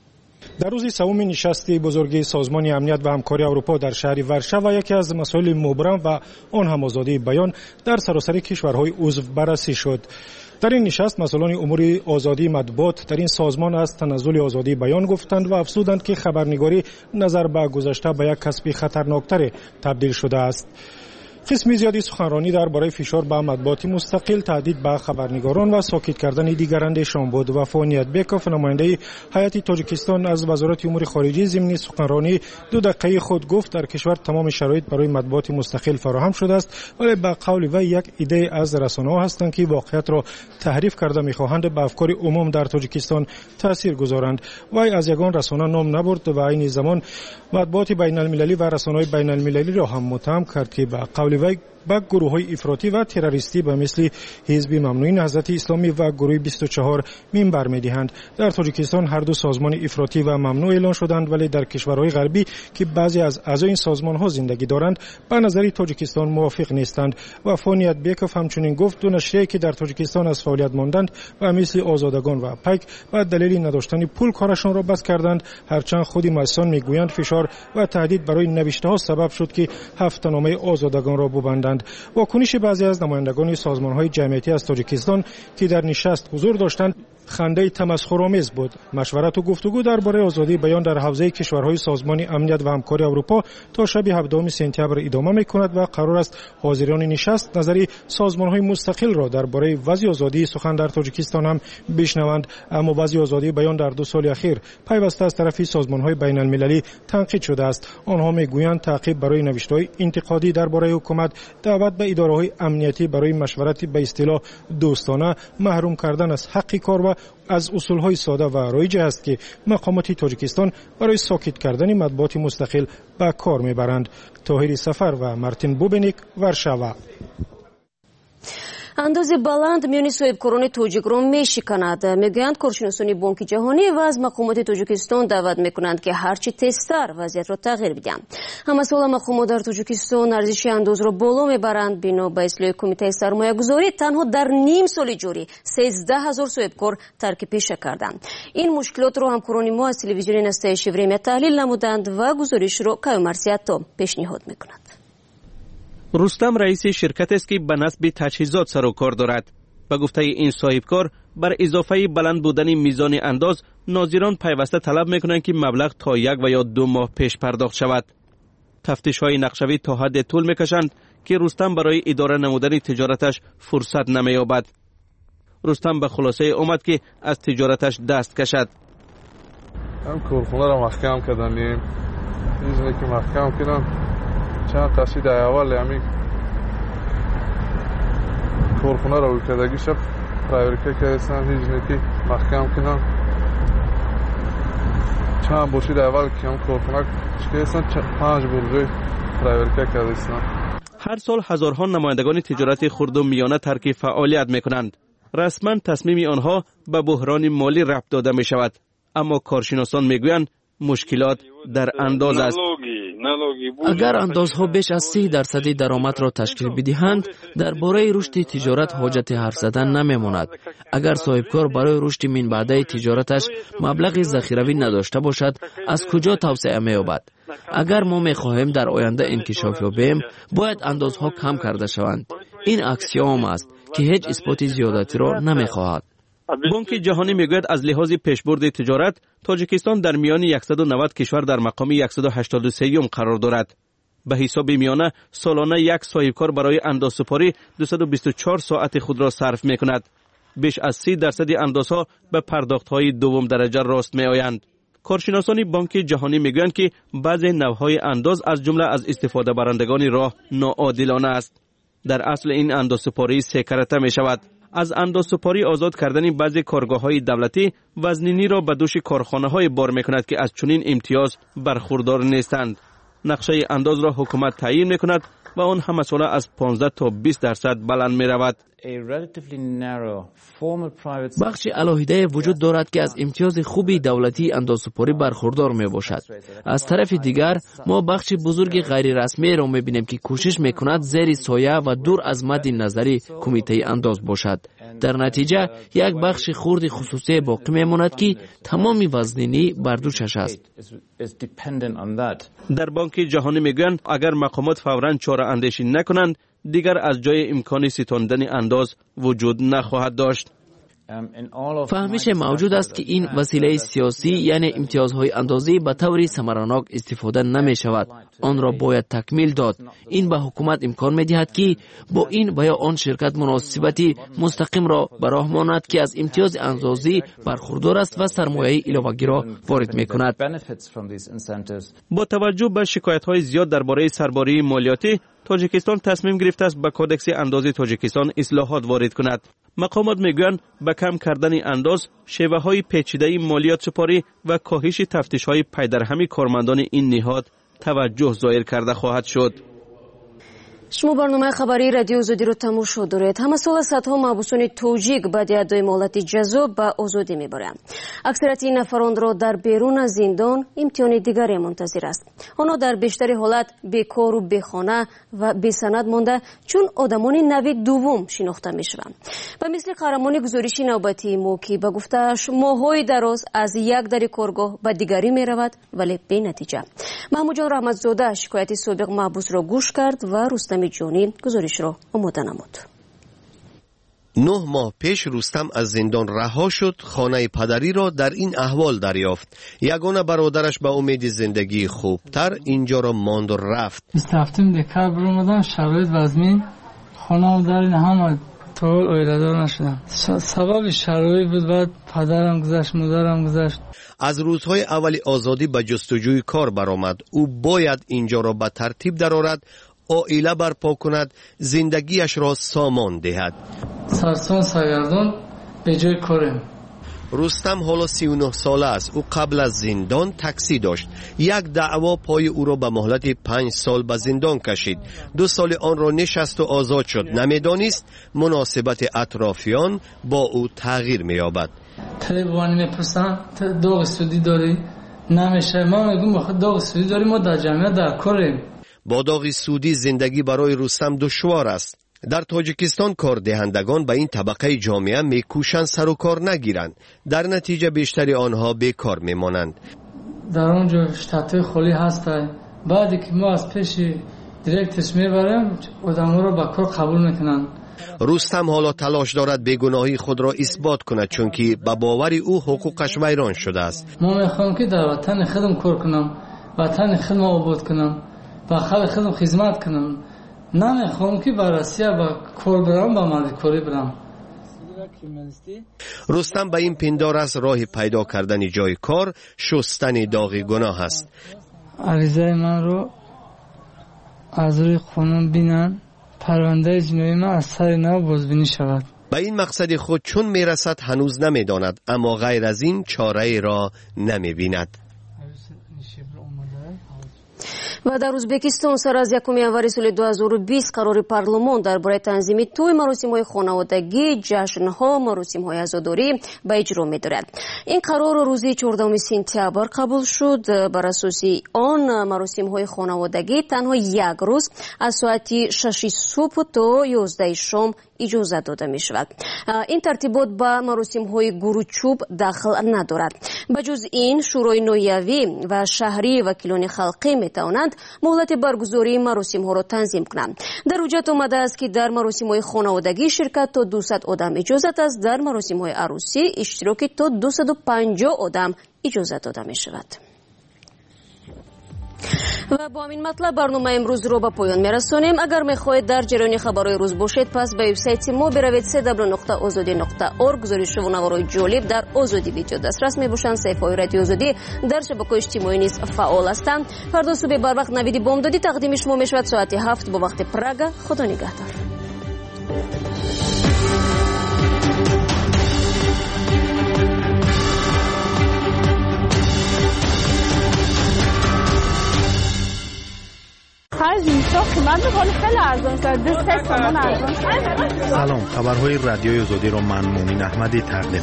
در روز سوم نشست بزرگ سازمان امنیت و همکاری اروپا در شهر ورشاوا یکی از مسائل مبرم و آن هم آزادی بیان در سراسر کشورهای عضو بررسی شد. در این نشست مسئولان امور آزادی مطبوعات در این سازمان از تنزل آزادی بیان گفتند و افزودند که خبرنگاری نظر به گذشته به یک کسب خطرناکتر تبدیل شده است. قسم زیادی سخنرانی درباره فشار به مطبوعات مستقل، تهدید به خبرنگاران و ساکت کردن دیگر اندیشان بود و فانیت بیکوف نماینده هیئت تاجیکستان از وزارت امور خارجه ضمن سخنرانی 2 دقیقه خود گفت در کشور تمام شرایط برای مطبوعات مستقل فراهم شده است، ولی به قول وی یک ایده از رسانه‌ها هستند که واقعیت را تحریف کرده می‌خواهند به افکار عموم در تاجیکستان تاثیر گذارند. وی از یگان رسانه نام نبرد و این زمان مطبوعات بین المللی و رسانه‌های بین المللی را هم متهم کرد که به قول وی با گروه‌های افراطی و تروریستی به مثل حزب ممنوع نهضت اسلامی و گروه 24 منبر می‌دهند. در تاجیکستان هر دو سازمان افراطی و ممنوع اعلان شدند، ولی در کشورهای غربی که بعضی از اعضای این سازمان‌ها زندگی دارند به نظر تاجیکستان موافق نیستند و فانیت بیکوف همچنین گفت دو نشریه‌ای که در تاجیکستان از فعالیت ماندند و مثل آزادگان و پک و دلیل نداشتن پول کارشان را بس کردند، هرچند خود مؤسسان میگویند فشار و تهدید برای نوشته‌ها سبب شد که هفته‌نامه آزادگان را ببندند. واکنش بعضی از نمایندگان سازمان‌های جمعیتی از تاجیکستان که در نشست حضور داشتند خنده تمسخرآمیز بود. مشورت و گفتگو درباره آزادی بیان در حوزه کشورهای سازمان امنیت و همکاری اروپا تا شب 17 سپتامبر ادامه می‌کند و قرار است حاضران نشست نظری سازمان‌های مستقل را درباره وضع آزادی سخن در تاجیکستان هم بشنوند. اما وضع آزادی بیان در 2 سال اخیر پیوسته از طرف سازمان‌های بین‌المللی تنقید شده است. آنها می‌گویند تعقیب برای نوشته‌های انتقادی درباره حکومت، دعوت به اداره‌های امنیتی برای مشورت به اصطلاح دوستانه، محروم کردن از حق کار و از اصولهای ساده و رایج است که مقامات تاجیکستان برای ساکت کردن مطبوعات مستقل به کار میبرند. طاهر سفر و مارتین بوبنیک، ورشاوا. انداز بلند میان صاحبکاران تاجیک را میشکند. میگویند کارشناسان بانک جهانی و از مقامات تاجیکستان دعوت میکنند که هرچی تیزتر وضعیت را تغییر بدهند. همسال مقامات در تاجیکستان ارزش انداز را بالا میبرند. بنا به اصلاح کمیته سرمایه گذاری تنها در نیم سال جاری 13,000 صاحبکار ترک پیشه کردند. این مشکلات را همکاران ما از تلویزیون نسته شیوریم تحلیل نمودند و گزارش را کیومرسیاتا پیشنهاد میکند. رستم رئیس شرکت است که به نصب تجهیزات سر و کار دارد. به گفته این صاحبکار بر اضافه بلند بودن میزان انداز ناظران پیوسته طلب میکنند که مبلغ تا 1 و یا 2 ماه پیش پرداخت شود. تفتیش های نقشوی تا حد طول میکشند که رستم برای اداره نمودن تجارتش فرصت نمییابد. رستم به خلاصه آمد که از تجارتش دست کشد. هم کارخونه را محکم کردیم. چیزی که محکم کردن چند قصید اول همین کارخونه را وکدگی شب پرایوریته کردن هیچ نکی محکم کردن. چند باشید اول که هم کارخونه کردن 5 برجای پرایوریته کردن. هر سال هزارها نمایندگان تجارت خرد و میانه ترک فعالیت میکنند. رسما تصمیم آنها به بحران مالی ربط داده می شود. اما کارشناسان میگویند مشکلات در انداز است. اگر اندازها بیش از 30% درآمد را تشکیل بدهند، درباره رشد تجارت حاجت حرف زدن نمیماند. اگر صاحبکار برای رشد من بعده تجارتش مبلغ ذخیروی نداشته باشد، از کجا توسعه می‌یابد؟ اگر ما می‌خواهیم در آینده انکشاف یابیم، باید اندازها کم کرده شوند. این اکسیوم است که هیچ اثبات زیادتی را نمی‌خواهد. بانک جهانی میگوید از لحاظ پیشبرد تجارت تاجیکستان در میان 190 کشور در مقام 183 قرار دارد. به حساب میانه سالانه یک صاحبکار برای اندازسپاری 224 ساعت خود را صرف میکند. بیش از 30% اندازها به پرداخت‌های دوم درجه راست میآیند. کارشناسان بانک جهانی میگویند که بعضی نوع‌های انداز از جمله از استفاده برندگان راه ناعادلانه است. در اصل این اندازسپاری 3 کرته می شود. از اندازسپاری آزاد کردن بعضی کارگاه‌های دولتی وزنینی را به دوش کارخانه‌های بار می‌کند که از چنین امتیاز برخوردار نیستند. نقشه انداز را حکومت تعیین می‌کند و آن هم مسئله از 15 تا 20% بلند می‌رود. بخش علاهیده وجود دارد که از امتیاز خوبی دولتی اندازسپاری برخوردار می باشد. از طرف دیگر ما بخش بزرگ غیر رسمی را می بینیم که کوشش می کند زیر سایه و دور از مد نظری کمیته انداز باشد. در نتیجه یک بخش خرد خصوصی باقی می ماند که تمام وزنینی بر دوشش است. در بانک جهانی می گویند اگر مقامات فوراً چاره اندیشی نکنند دیگر از جای امکان ستاندن انداز وجود نخواهد داشت. فهمش موجود است که این وسیله سیاسی یعنی امتیازهای اندازی به طوری ثمرناک استفاده نمی شود. آن را باید تکمیل داد. این به حکومت امکان می دهد که با این و یا آن شرکت مناسبتی مستقیم را به راه ماند که از امتیاز اندازی برخوردار است و سرمایه علاوه‌ای را وارد می کند. با توجه به شکایت‌های زیاد درباره سرباری مالیاتی، تاجیکستان تصمیم گرفته است به کدکس اندازی تاجیکستان اصلاحات وارد کند. مقامات میگویند به کم کردن انداز، شیوه‌های پیچیده مالیات سپاری و کاهش تفتیش‌های پیدرهمی کارمندان این نهاد توجه ظاهر کرده خواهد شد. شما برنامه خبری رادیو آزادی رو تماشا دارید. همه سال صدها محبوسان توجیک بعد از ادای مهلت جزا به آزادی میبرند. اکثریت این نفران را در بیرون از زندان امتحان دیگری منتظر است. آنها در بیشتر حالت بیکار و بیخانه و بیسند مانده چون آدمان نوع دوم شناخته میشوند. و مثل قهرمان گزارشی نوبتی ما که به گفته‌اش ماه‌های دراز از یک در کارگاه به دیگری میرود ولی بی نتیجه. محمود جان رحمتزاده شکایت سابق محبوس را گوش کرد و رستم جانی گزارش را آماده نمود. 9 ماه پیش رستم از زندان رها شد. خانه پدری را در این احوال دریافت. یگانه برادرش به امید زندگی خوبتر اینجا را ماند و رفت. 27 دکتر برآمدم شرایط وزمین خانه‌ام در این همه طول اویله‌دار نشدم. سبب شرایط بود. بعد پدرم گذشت، مادرم گذشت. از روزهای اولی آزادی به جستجوی کار برآمد. او باید اینجا را به ترتیب درآورد، عائله برپا کند، زندگیش را سامان دهد. سرسان سرگردان به جای کارم. رستم حالا 39 ساله است. او قبل از زندان تاکسی داشت. یک دعوا پای او را به مهلت 5 سال به زندان کشید. 2 سال آن را نشست و آزاد شد. نمیدانست مناسبت اطرافیان با او تغییر می‌یابد. تلوانی میپرسن داغ سودی داری؟ نمیشه. ما میگم داغ سودی داری، ما در جامعه در کاریم. با داغ سودی زندگی برای رستم دشوار است. در تاجیکستان کار دهندگان به این طبقه جامعه میکوشند سر و کار نگیرند. در نتیجه بیشتری آنها بیکار میمانند. در اونجا شتات خالی هست. بعدی که ما از پیش دیرکتش میبریم آدم‌ها رو به کار قبول میکنن. رستم حالا تلاش دارد بیگناهی خود را اثبات کند، چون که به باور او حقوقش ویران شده است. ما میخوام که در وطن خودم کار کنم، وطن خودم آباد کنم، با خلق خودم خدمت کنم. نمیخوام که به روسیه با کار برم، با مالکاری برم. رستم به این پندار است راه پیدا کردن جای کار شستن داغ گناه است. عریضه من رو از روی قانون بینن، پرونده جنایی من از سر نو بازبینی شود. به این مقصد خود چون میرسد هنوز نمیداند، اما غیر از این چاره را نمیبیند. و در ازبکستان سر از 1 январи соли 2020 қарори парлумон дар бораи танзими тӯи маросимҳои хонаводагӣ, ҷашнҳо, маросимҳои азодорӣ ба иҷро медорад. ин қарор рӯзи 14 сентябр қабул шуд. бар асоси он маросимҳои хонаводагӣ танҳо як рӯз аз соати 6 субҳ то 11 шом иҷозат дода мешавад. ин тартибот ба маросимҳои гуручӯб дахл надорад. ба ҷуз ин шӯрои ноҳиявӣ ва шаҳрӣ вакилони халқӣ метавонанд муҳлати баргузории маросимҳоро танзим кунанд. дар ҳуҷҷат омадааст ки дар маросимҳои хонаводагӣ ширкат то 200 одам иҷозат аст, дар маросимҳои арӯсӣ иштироки то 250 одам иҷозат дода мешавад. و با همین مطلب برنامه امروز رو به پایان میرسونیم. اگر میخواهید در جریان خبرهای روز باشید پس به وبسایت ما بروید www.azadi.org. گزارش و نوارهای جالب در آزادی ویدیو دسترس میباشند. صفحه‌های رادیو آزادی در شبکه‌های اجتماعی نیز فعال هستند. فردا صبح بر وقت نوید بامدادی تقدیم شما میشود ساعت 7 با وقت پراگ. خدا نگهدار. سلام، خبرهای رادیوی آزادی را من مومن احمدی تقدیم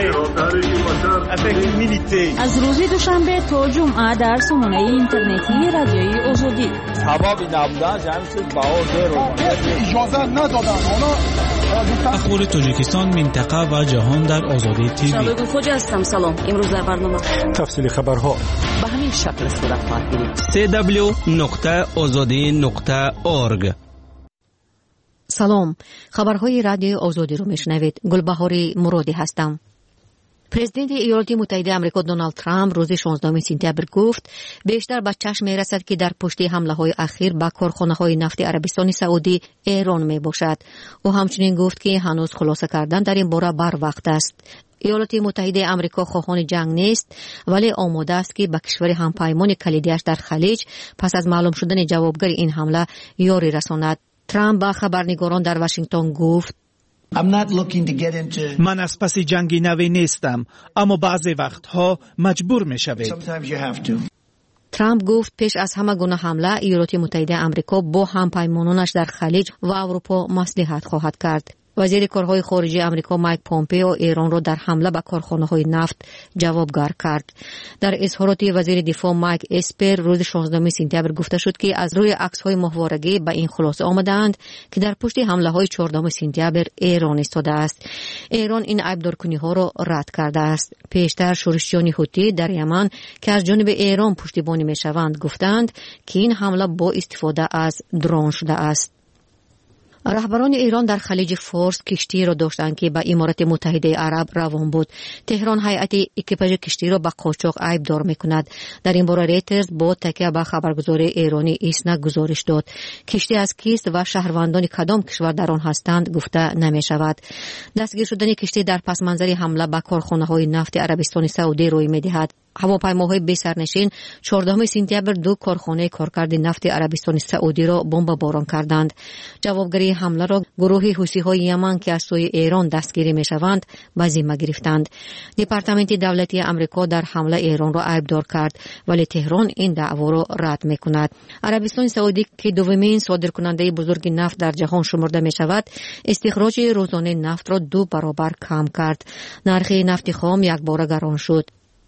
می‌کنم. از روز دوشنبه تا جمعه در سامانه اینترنتی رادیوی آزادی. سبب نبودن جمعیت باور اجازه ندادن. اخبار تاجیکستان، منطقه و جهان در آزادی تیوی. شبکه خوجا هستم. سلام. امروز در برنامه تفصیل خبرها به همین شکل صورت خواهد گرفت. www.azadi.org. سلام، خبرهای رادیو آزادی رو میشنوید. گلبهاری مرادی هستم. پرزیدنت ایالات متحده آمریکا دونالد ترامپ روز 16 سپتامبر گفت بیشتر به چشم می‌رسد که در پشت حمله‌های اخیر به کارخانه‌های نفت عربستان سعودی ایران میباشد. او همچنین گفت که هنوز خلاصه کردن در این باره بر وقت است. ایالات متحده آمریکا خواهان جنگ نیست، ولی آماده است که به کشور همپیمان کلیدیش در خلیج پس از معلوم شدن جوابگر این حمله یاری رساند. ترامپ به خبرنگاران در واشنگتن گفت من از پس جنگی نوی نیستم، اما بعضی وقتها مجبور می شوید. ترامپ گفت پیش از همه گونه حمله ایالات متحده آمریکا با همپیمانانش در خلیج و اروپا مصلحت خواهد کرد. وزیر کارهای خارجه آمریکا مایک پومپئو ایران را در حمله به کارخانه‌های نفت جوابگار کرد. در اظهارات وزیر دفاع مایک اسپر روز 16 سپتامبر گفته شد که از روی عکس‌های ماهوارگی به این خلاصه آمدند که در پشت حمله‌های 14 سپتامبر ایران ایستاده است. ایران این عیب‌دارکنی‌ها را رد کرده است. پیشتر شورشیان حوثی در یمن که از جانب ایران پشتیبانی می‌شوند گفتند که این حمله با استفاده از درون شده است. رهبران ایران در خلیج فارس کشتی را داشتند که به امارات متحده عرب روان بود. تهران هیئت اکیپاژ کشتی را به قاچاق عیبدار می‌کند. در این باره ریترز با تکیه به خبرگزاری ایرانی ایسنا گزارش داد. کشتی از کیست و شهروندان کدام کشور در آن هستند گفته نمی‌شود. دستگیر شدن کشتی در پس منظر حمله به کارخانه‌های نفت عربستان سعودی روی می‌دهد. هواپیماهای بی سرنشین 14 سپتامبر 2 کارخانه کارکرد نفت عربستان سعودی را بمباران کردند. جوابگری حمله را گروه حوثی‌های یمن که از سوی ایران دستگیری می‌شوند به ذمه گرفتند. دپارتمنت دولتی آمریکا در حمله ایران را عیبدار کرد ولی تهران این دعوا را رد می‌کند. عربستان سعودی که دومین صادرکننده بزرگ نفت در جهان شمرده می‌شود، استخراج روزانه نفت را 2 برابر کم کرد. نرخ نفت خام یکباره گران شد.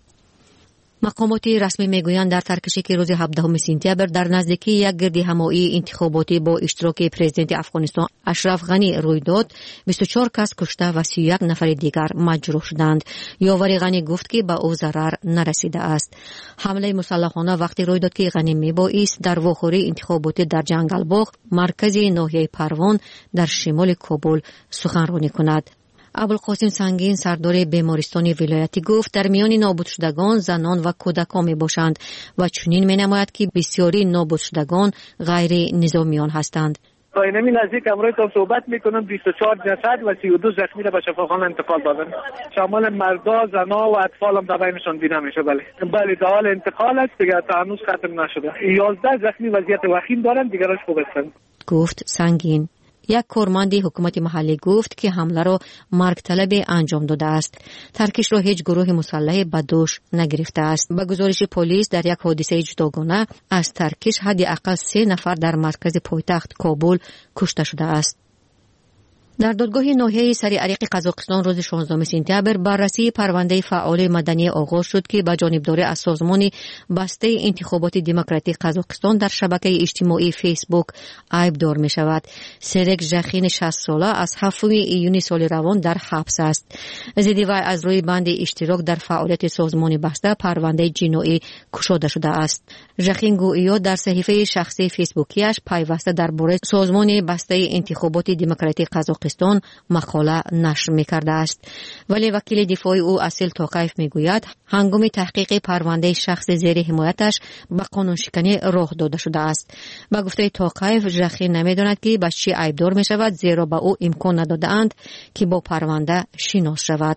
مقامات رسمی میگویند در سرکشی روز 17 سپتامبر در نزدیکی یک گرد همایی انتخاباتی با اشتراک پرزیدنت افغانستان اشرف غنی روی داد، 24 کس کشته و 31 نفر دیگر مجروح شدند. یاور غنی گفت که به او ضرر نرسیده است. حمله مسلحانه وقتی روی داد که غنی میبایست در واخوری انتخاباتی در جنگل باغ، مرکز ناحیه پروان در شمال کابل سخنرانی کند. ابوالقاسم سنگین سردار بیمارستان ولایتی گفت در میان نابود شدگان زنان و کودکان می باشند و چنین می نماید که بسیاری نابود شدگان غیر نظامیان هستند. تا اینمی نزدیک امروز صحبت میکنم 24 جسد و 32 زخمی را به شفاخانه انتقال دادن. شامل مردا، زنا و اطفال هم در بینشان دیده میشه. بله در حال انتقال است، دیگر تا هنوز ختم نشده. 11 زخمی وضعیت وخیم دارند، دیگرش خوب هستند. گفت سنگین. یک کارمند حکومت محلی گفت که حمله را مرگ طلب انجام داده است. ترکش را هیچ گروه مسلح به دوش نگرفته است. به گزارش پلیس در یک حادثه جداگانه از ترکش حداقل 3 نفر در مرکز پایتخت کابل کشته شده است. در دادگاه ناحیه سرعریق قزاقستان روز 16 سپتامبر بررسی پرونده فعال مدنی آغاز شد که به جانبداری از سازمان بسته انتخابات دموکراتیک قزاقستان در شبکه اجتماعی فیسبوک عیبدار می شود. سرک ژخین 60 ساله از 7 ایون سال روان در حبس است. ضد وی از روی بند اشتراک در فعالیت سازمان بسته پرونده جنایی گشوده شده است. ژخین گویا در صفحه شخصی فیسبوکیش پیوسته درباره سازمان بسته انتخابات دموکراتیک قزاقستان مقاله نشر می‌کرده است. ولی وکیل دفاعی او اصیل توقیف می‌گوید هنگام تحقیق پرونده شخص زیر حمایتش به قانون شکنی راه داده شده است. به گفته توقیف ژخین نمی‌داند که به چی عیبدار می‌شود، زیرا به او امکان نداده‌اند که با پرونده شناس شود.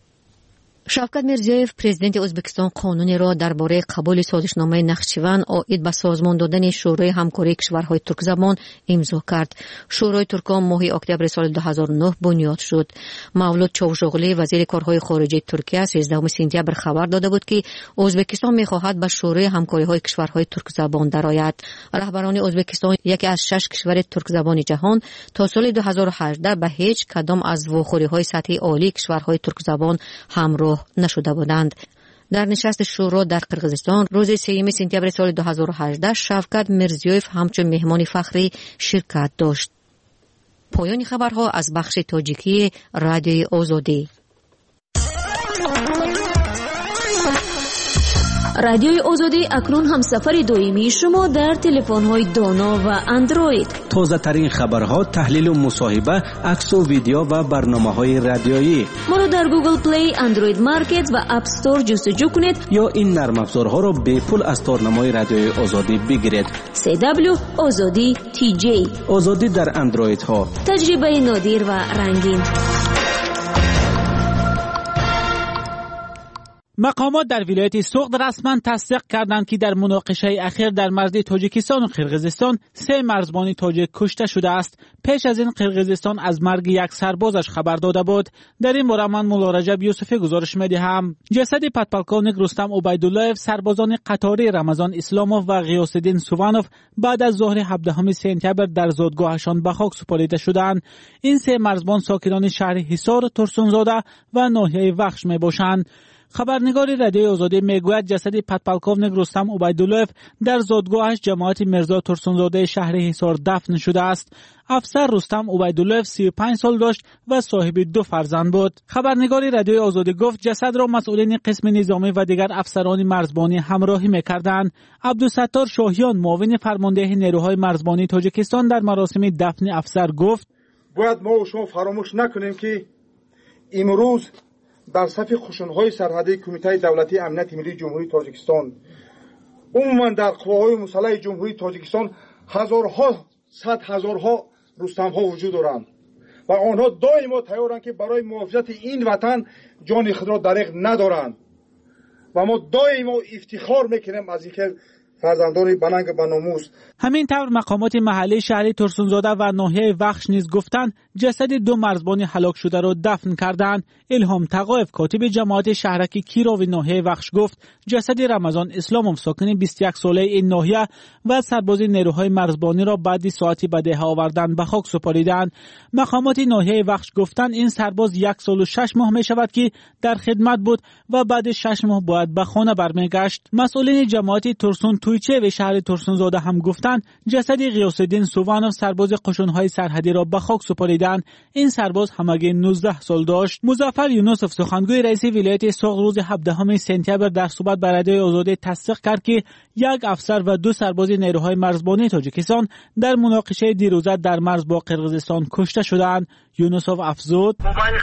شوکت میرزیوف پرزیدنت ازبکستان قانونی را درباره قبول سازشنامه نخچیوان عاید به سازمان دادن شورای همکاری کشورهای ترک زبان امضا کرد. شورای ترکان ماه اکتبر سال 2009 بنیاد شد. مولود چاوشوغلی وزیر کارهای خارجه ترکیه 13 سپتامبر خبر داده بود که ازبکستان می‌خواهد به شورای همکاری‌های کشورهای ترک زبان درآید. رهبران ازبکستان، یکی از 6 کشور ترک زبان جهان، تا سال 2018 به هیچ کدام از واخوری‌های سطحی عالی کشورهای ترک زبان همراه نشده بودند. در نشست شورا در قرقیزستان روز 3 سپتامبر سال 2018 شوکت میرزیوف همچون مهمان فخری شرکت داشت. پایان خبرها از بخش تاجیکی رادیوی آزادی. رادیوی آزادی اکنون هم سفر دائمی شما در تلفن‌های دانا و اندروید. تازه ترین خبرها، تحلیل و مصاحبه، عکس و ویدیو و برنامه‌های رادیویی. ما را در گوگل پلی، اندروید مارکت و اپ استور جستجو کنید یا این نرم افزارها را به پول از تارنمای رادیوی آزادی بگیرید. CW آزادی TJ. آزادی در اندروید ها. تجربه نادر و رنگین. مقامات در ولایت سوغد رسما تصدیق کردند که در مناقشه اخیر در مرز تاجیکستان و قرقیزستان 3 مرزبان تاجیک کشته شده است. پیش از این قرقیزستان از مرگ یک سربازش خبر داده بود. در این باره من مولا رجب یوسفی گزارش می‌دهم. جسد پدپالکونیک رستم عبیدالله، سربازان قطاری رمضان اسلاموف و غیاث الدین سوانوف بعد از ظهر 17 سپتامبر در زادگاهشان به خاک سپرده شدند. این 3 مرزبان ساکنان شهر حصار، ترسونزاده و ناحیه وخش میباشند. خبرنگار رادیوی آزادی میگوید جسد پدپالکونیک رستم عبیدالله در زادگاهش جماعت مرزا ترسونزاده شهر حصار دفن شده است. افسر رستم عبیدالله 35 سال داشت و صاحب 2 فرزند بود. خبرنگار رادیوی آزادی گفت جسد را مسئولین قسم نظامی و دیگر افسران مرزبانی همراهی می‌کردند. عبدالستار شاهیان معاون فرمانده نیروهای مرزبانی تاجیکستان در مراسم دفن افسر گفت باید ما و شما فراموش نکنیم که امروز در صف خشون‌های سرحدی کمیته دولتی امنیت ملی جمهوری تاجیکستان عموما در قواهای مسلح جمهوری تاجیکستان هزارها صد هزارها رستم‌ها وجود دارند و آنها دائما تیارند که برای محافظت این وطن جان خود را دریغ ندارند و ما دائما افتخار میکنیم از اینکه فرزندان بننگ و ناموس. همین طور مقامات محلی شهر ترسونزاده و ناحیه وخش نیز گفتند جسد 2 مرزبان هلاک شده را دفن کردند. الهام تقایف کاتب جماعت شهرک کیراوی ناحیه وخش گفت جسد رمضان اسلاموف ساکن 21 ساله این ناحیه و سرباز نیروهای مرزبانی را بعد ساعتی به دهه آوردن به خاک سپاریدند. مقامات ناحیه وخش گفتند این سرباز 1 سال و 6 ماه می شود که در خدمت بود و بعد 6 ماه باید به خانه برمیگشت. مسئولین جماعت ترسون تویچه و شهر ترسونزاده هم گفتند جسد غیاث‌الدین سووانوف سرباز قشون‌های سرحدی را به خاک سپاریدند. این سرباز همگی 19 سال داشت. مظفر یونسوف سخنگوی رئیس ولایت سوق روز 17 سپتامبر در صحبت با رادیوی آزادی تصدیق کرد که 1 افسر و 2 سرباز نیروهای مرزبانی تاجیکستان در مناقشه دیروزه در مرز با قرقیزستان کشته شدند. یونسوف افزود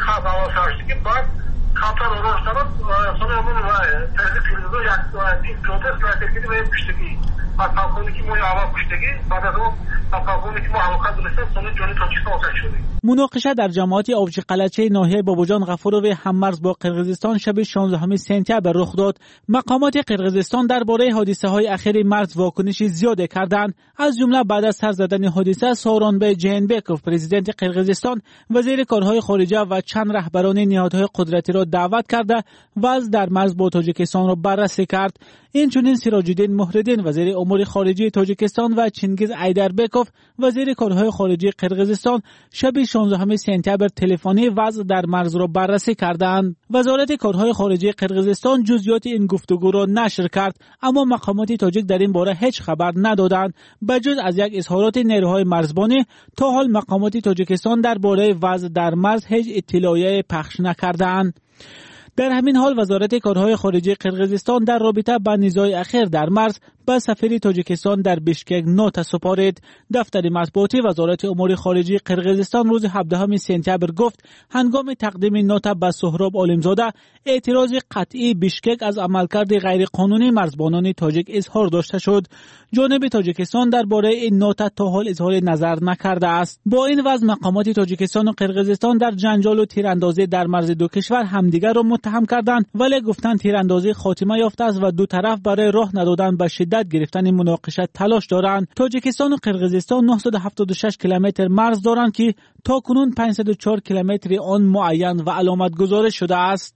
مناقشه در جماعت آبجی قلچه ناحیه بابوجان غفورو هممرز با قرقیزستان شب 16 سپتامبر رخ داد. مقامات قرقیزستان درباره حادثه‌های اخیر مرز واکنشی زیاد کردند. از جمله بعد از سر زدن حادثه سورونبای جینبکوف پرزیدنت قرقیزستان وزیر کارهای خارجه و چند رهبران نهادهای قدرتی را دعوت کرده و از در مرز با تاجیکستان را بررسی کرد. اینچنین سیراج‌الدین محردین وزیر امور خارجه تاجیکستان و چینگیز ایدربکوف وزیر کارهای خارجه قرقیزستان شب 16 سپتامبر تلفنی وضع در مرز را بررسی کردند. وزارت کارهای خارجه قرقیزستان جزئیات این گفتگو را نشر کرد، اما مقامات تاجیک در این باره هیچ خبر ندادند. بجز از یک اظهارات نیروهای مرزبانی تا حال مقامات تاجیکستان درباره وضع در مرز هیچ اطلاعیه پخش نکردند. در همین حال وزارت کارهای خارجه قرقیزستان در رابطه با نزاع اخیر در مرز به سفیر تاجیکستان در بیشکک نوت سپارید. دفتر مطبوعاتی وزارت امور خارجه قرقیزستان روز 17 سپتامبر گفت هنگام تقدیم نوت به سهراب عالمزاده اعتراض قطعی بیشکک از عملکرد غیرقانونی مرزبانان تاجیک اظهار داشته شد. جانب تاجیکستان درباره این نوت تا حال اظهار نظر نکرده است. با این وضع مقامات تاجیکستان و قرقیزستان در جنجال و تیراندازی در مرز دو کشور همدیگر را متهم کردند، ولی گفتند تیراندازی خاتمه یافته است و دو طرف برای راه ندادن به شدت گرفتن مناقشه تلاش دارند. تاجیکستان و قرقیزستان 976 کیلومتر مرز دارند که تاکنون 504 کیلومتر آن معین و علامت گذاری شده است.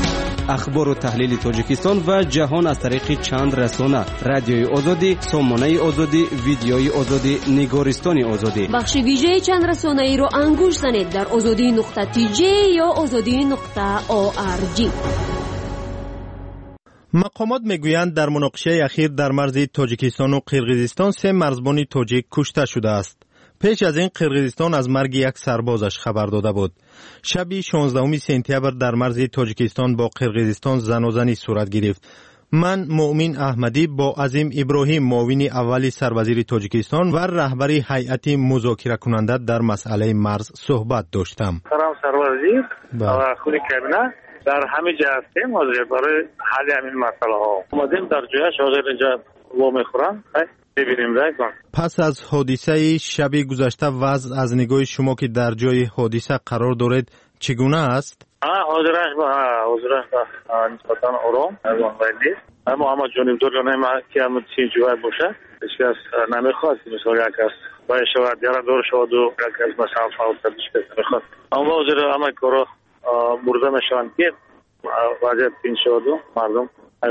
اخبار و تحلیل تاجیکستان و جهان از طریق چند رسانه: رادیوی آزادی، سامانه آزادی، ویدیوی آزادی، نگارستان آزادی. بخش ویژه چند رسانه‌ای رو انگوش زنید در azadi.tj یا azadi.org. مقامات میگویند در مناقشه اخیر در مرز تاجیکستان و قرقیزستان 3 مرزبان تاجیک کشته شده است. پیش از این قرقیزستان از مرگ یک سربازش خبر داده بود. شب 16 سپتامبر در مرز تاجیکستان با قرقیزستان زنازنی صورت گرفت. من مؤمن احمدی با عظیم ابراهیم معاون اولی سروزیر تاجیکستان و رهبری هیئت مذاکره کننده در مسئله مرز صحبت داشتم. سلام سروازیر و خود کابینه در همه جا هستیم برای حل همین مسئله ها. اومدیم در جایش حاضر اینجا و میخورم. ببینیم رایگان. پس از حادثه شب گذشته وضع از نگاه شما که در جای حادثه قرار دارید چگونه است؟ حاضرش با نسبتاً آرام نیست، اما جانبدار نمی‌آید که همون چیز جواب باشه. هیچکس نمیخواد مثلا یک کس باید شود دیگر دور شود و یک کس مثلا فوت بشه نمیخواد. اما حاضر همه کارا برده میشوند که وضعیت این شود و مردم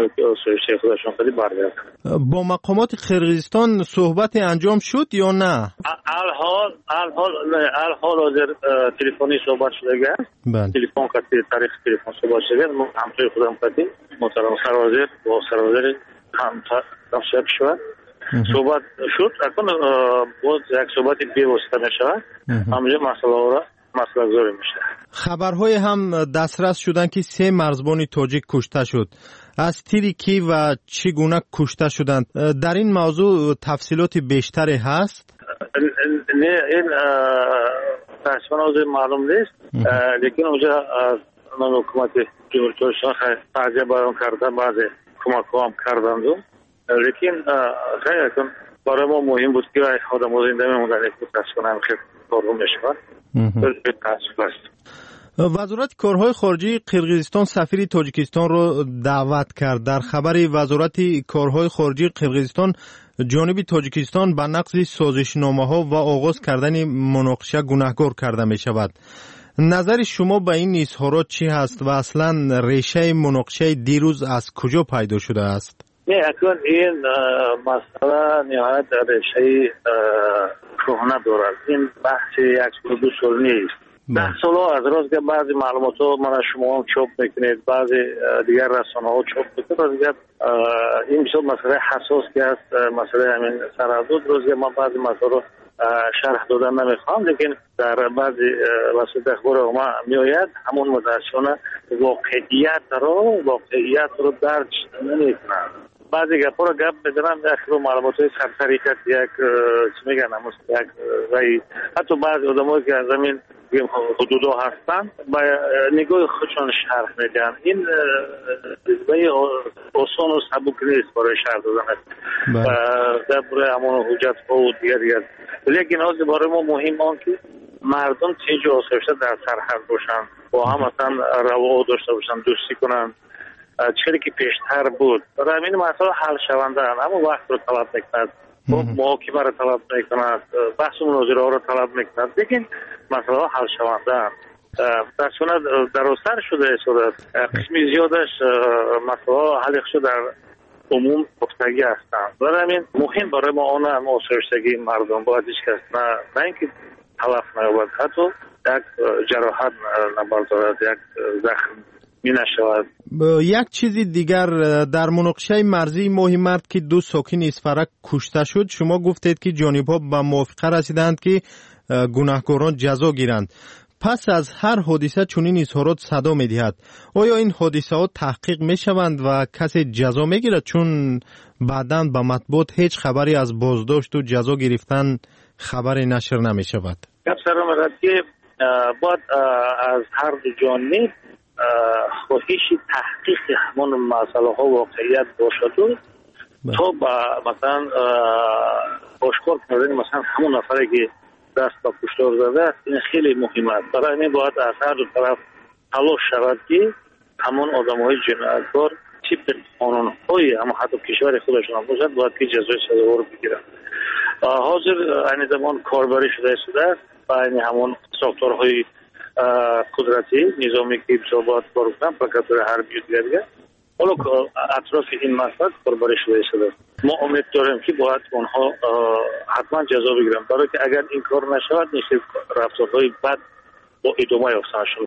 با مقامات قرقیزستان صحبت انجام شد یا نه؟ الحال حاضر تلفنی صحبت شده است. تلفن کتی تاریخ تلفن صحبت شده. ما همسایه خودم کتی محترم سروازیر با سروازیر هم تمشک شد. صحبت شد. اکنون باز یک صحبت بی‌واسطه میشود. همینجا مسئله گذاری میشه. خبرهای هم دسترس شدن که 3 مرزبان تاجیک کشته شد. از تیری کی و چگونه کشته شدند؟ در این موضوع تفصیلات بیشتری هست؟ نه، این تفصیلات معلوم نیست، لیکن اونجا حکومت جمهوری تاجیکستان تعجب بیان کرده، بعضی کمک هم کردند، لیکن خیلی برای ما مهم بود که آدم زنده میموندن، یک متاسفانه خیلی کارو میشود. وزارت کارهای خارجه قرقیزستان سفیر تاجیکستان را دعوت کرد. در خبری وزارت کارهای خارجه قرقیزستان جانب تاجیکستان به نقض سازشنامه‌ها و آغاز کردن مناقشه گناهکار کرده می شود. نظر شما به این اظهارات چی هست و اصلا ریشه مناقشه دیروز از کجا پیدا شده است؟ اکنون این مسئله نهایت ریشه کهنه دارد. این بحث یک دو سال نیست. 10 سال از روز که بعضی معلومات ها من شما هم چاپ میکنید، بعضی دیگر رسانه ها چاپ میکنید، این بسیار مسئله حساس که است، مسئله همین سرحدود. روز که من بعضی مسئله رو شرح دادن نمیخوام، لیکن در بعضی وسایل اخبار ما میآید همون متاسفانه واقعیت رو درک نمیکنند. بعضی گپا رو گپ میزنن، اخیر معلومات های سرسری کرد، یک چی میگن یک رای، حتی بعضی آدمایی که از زمین حدودا هستن با نگاه خودشون شرح میدن. این آسان و سبک نیست برای شرح دادن درباره همون حجت ها و دیگر. لیکن از برای ما مهم آن که مردم چه آسایشته در سرحد باشن، با هم مثلا روا داشته باشن، دوستی کنن، چیزی که پیشتر بود. برای همین مسئله حل شونده اما وقت رو طلب میکند، محاکمه رو طلب میکند، بحث و مناظره ها رو طلب میکند، لیکن مسئله حل شونده درسونه دراستر شده صورت. قسمی زیادش مسئله حل شده در عموم گفتگی هستند. برای همین مهم برای ما آن هم آسایشتگی مردم باید هیچ کس نه اینکه تلف نیابد، حتی یک جراحت نبردارد، یک زخم می نشود. یک چیزی دیگر در مناقشه مرزی ماهی مرد که 2 ساکن اسفرک کشته شد، شما گفتید که جانب‌ها به موافقه رسیدند که گناهکاران جزا گیرند. پس از هر حادثه چنین اظهارات صدا می‌دهد. آیا این حادثه ها تحقیق می‌شوند و کسی جزا می‌گیرد؟ چون بعداً به مطبوعات هیچ خبری از بازداشت و جزا گرفتن خبری نشر نمی‌شود. سر آمد که باید از هر دو جانب خواهش تحقیق همون مسئله ها واقعیت باشد و تا مثلا آشکار کردن مثلا همون نفری که دست به کشتار زده است، این خیلی مهم است. برای این باید از هر دو طرف تلاش شود که همون آدم های جنایتکار چی به قانون های اما حتی کشور خودشون هم باشد باید که جزای سزاوار بگیرند. حاضر این زمان کاربری شده است و این همون ساختارهای قدرتی نظامی که بسیار باید کار کنند، پرکتور حربی و دیگر. حالا اطراف این مسئله کاربری شده است. ما امید داریم که باید اونها حتما جزا بگیرن، برای که اگر این کار نشود نیست رفتارهای بد با ادامه یافتن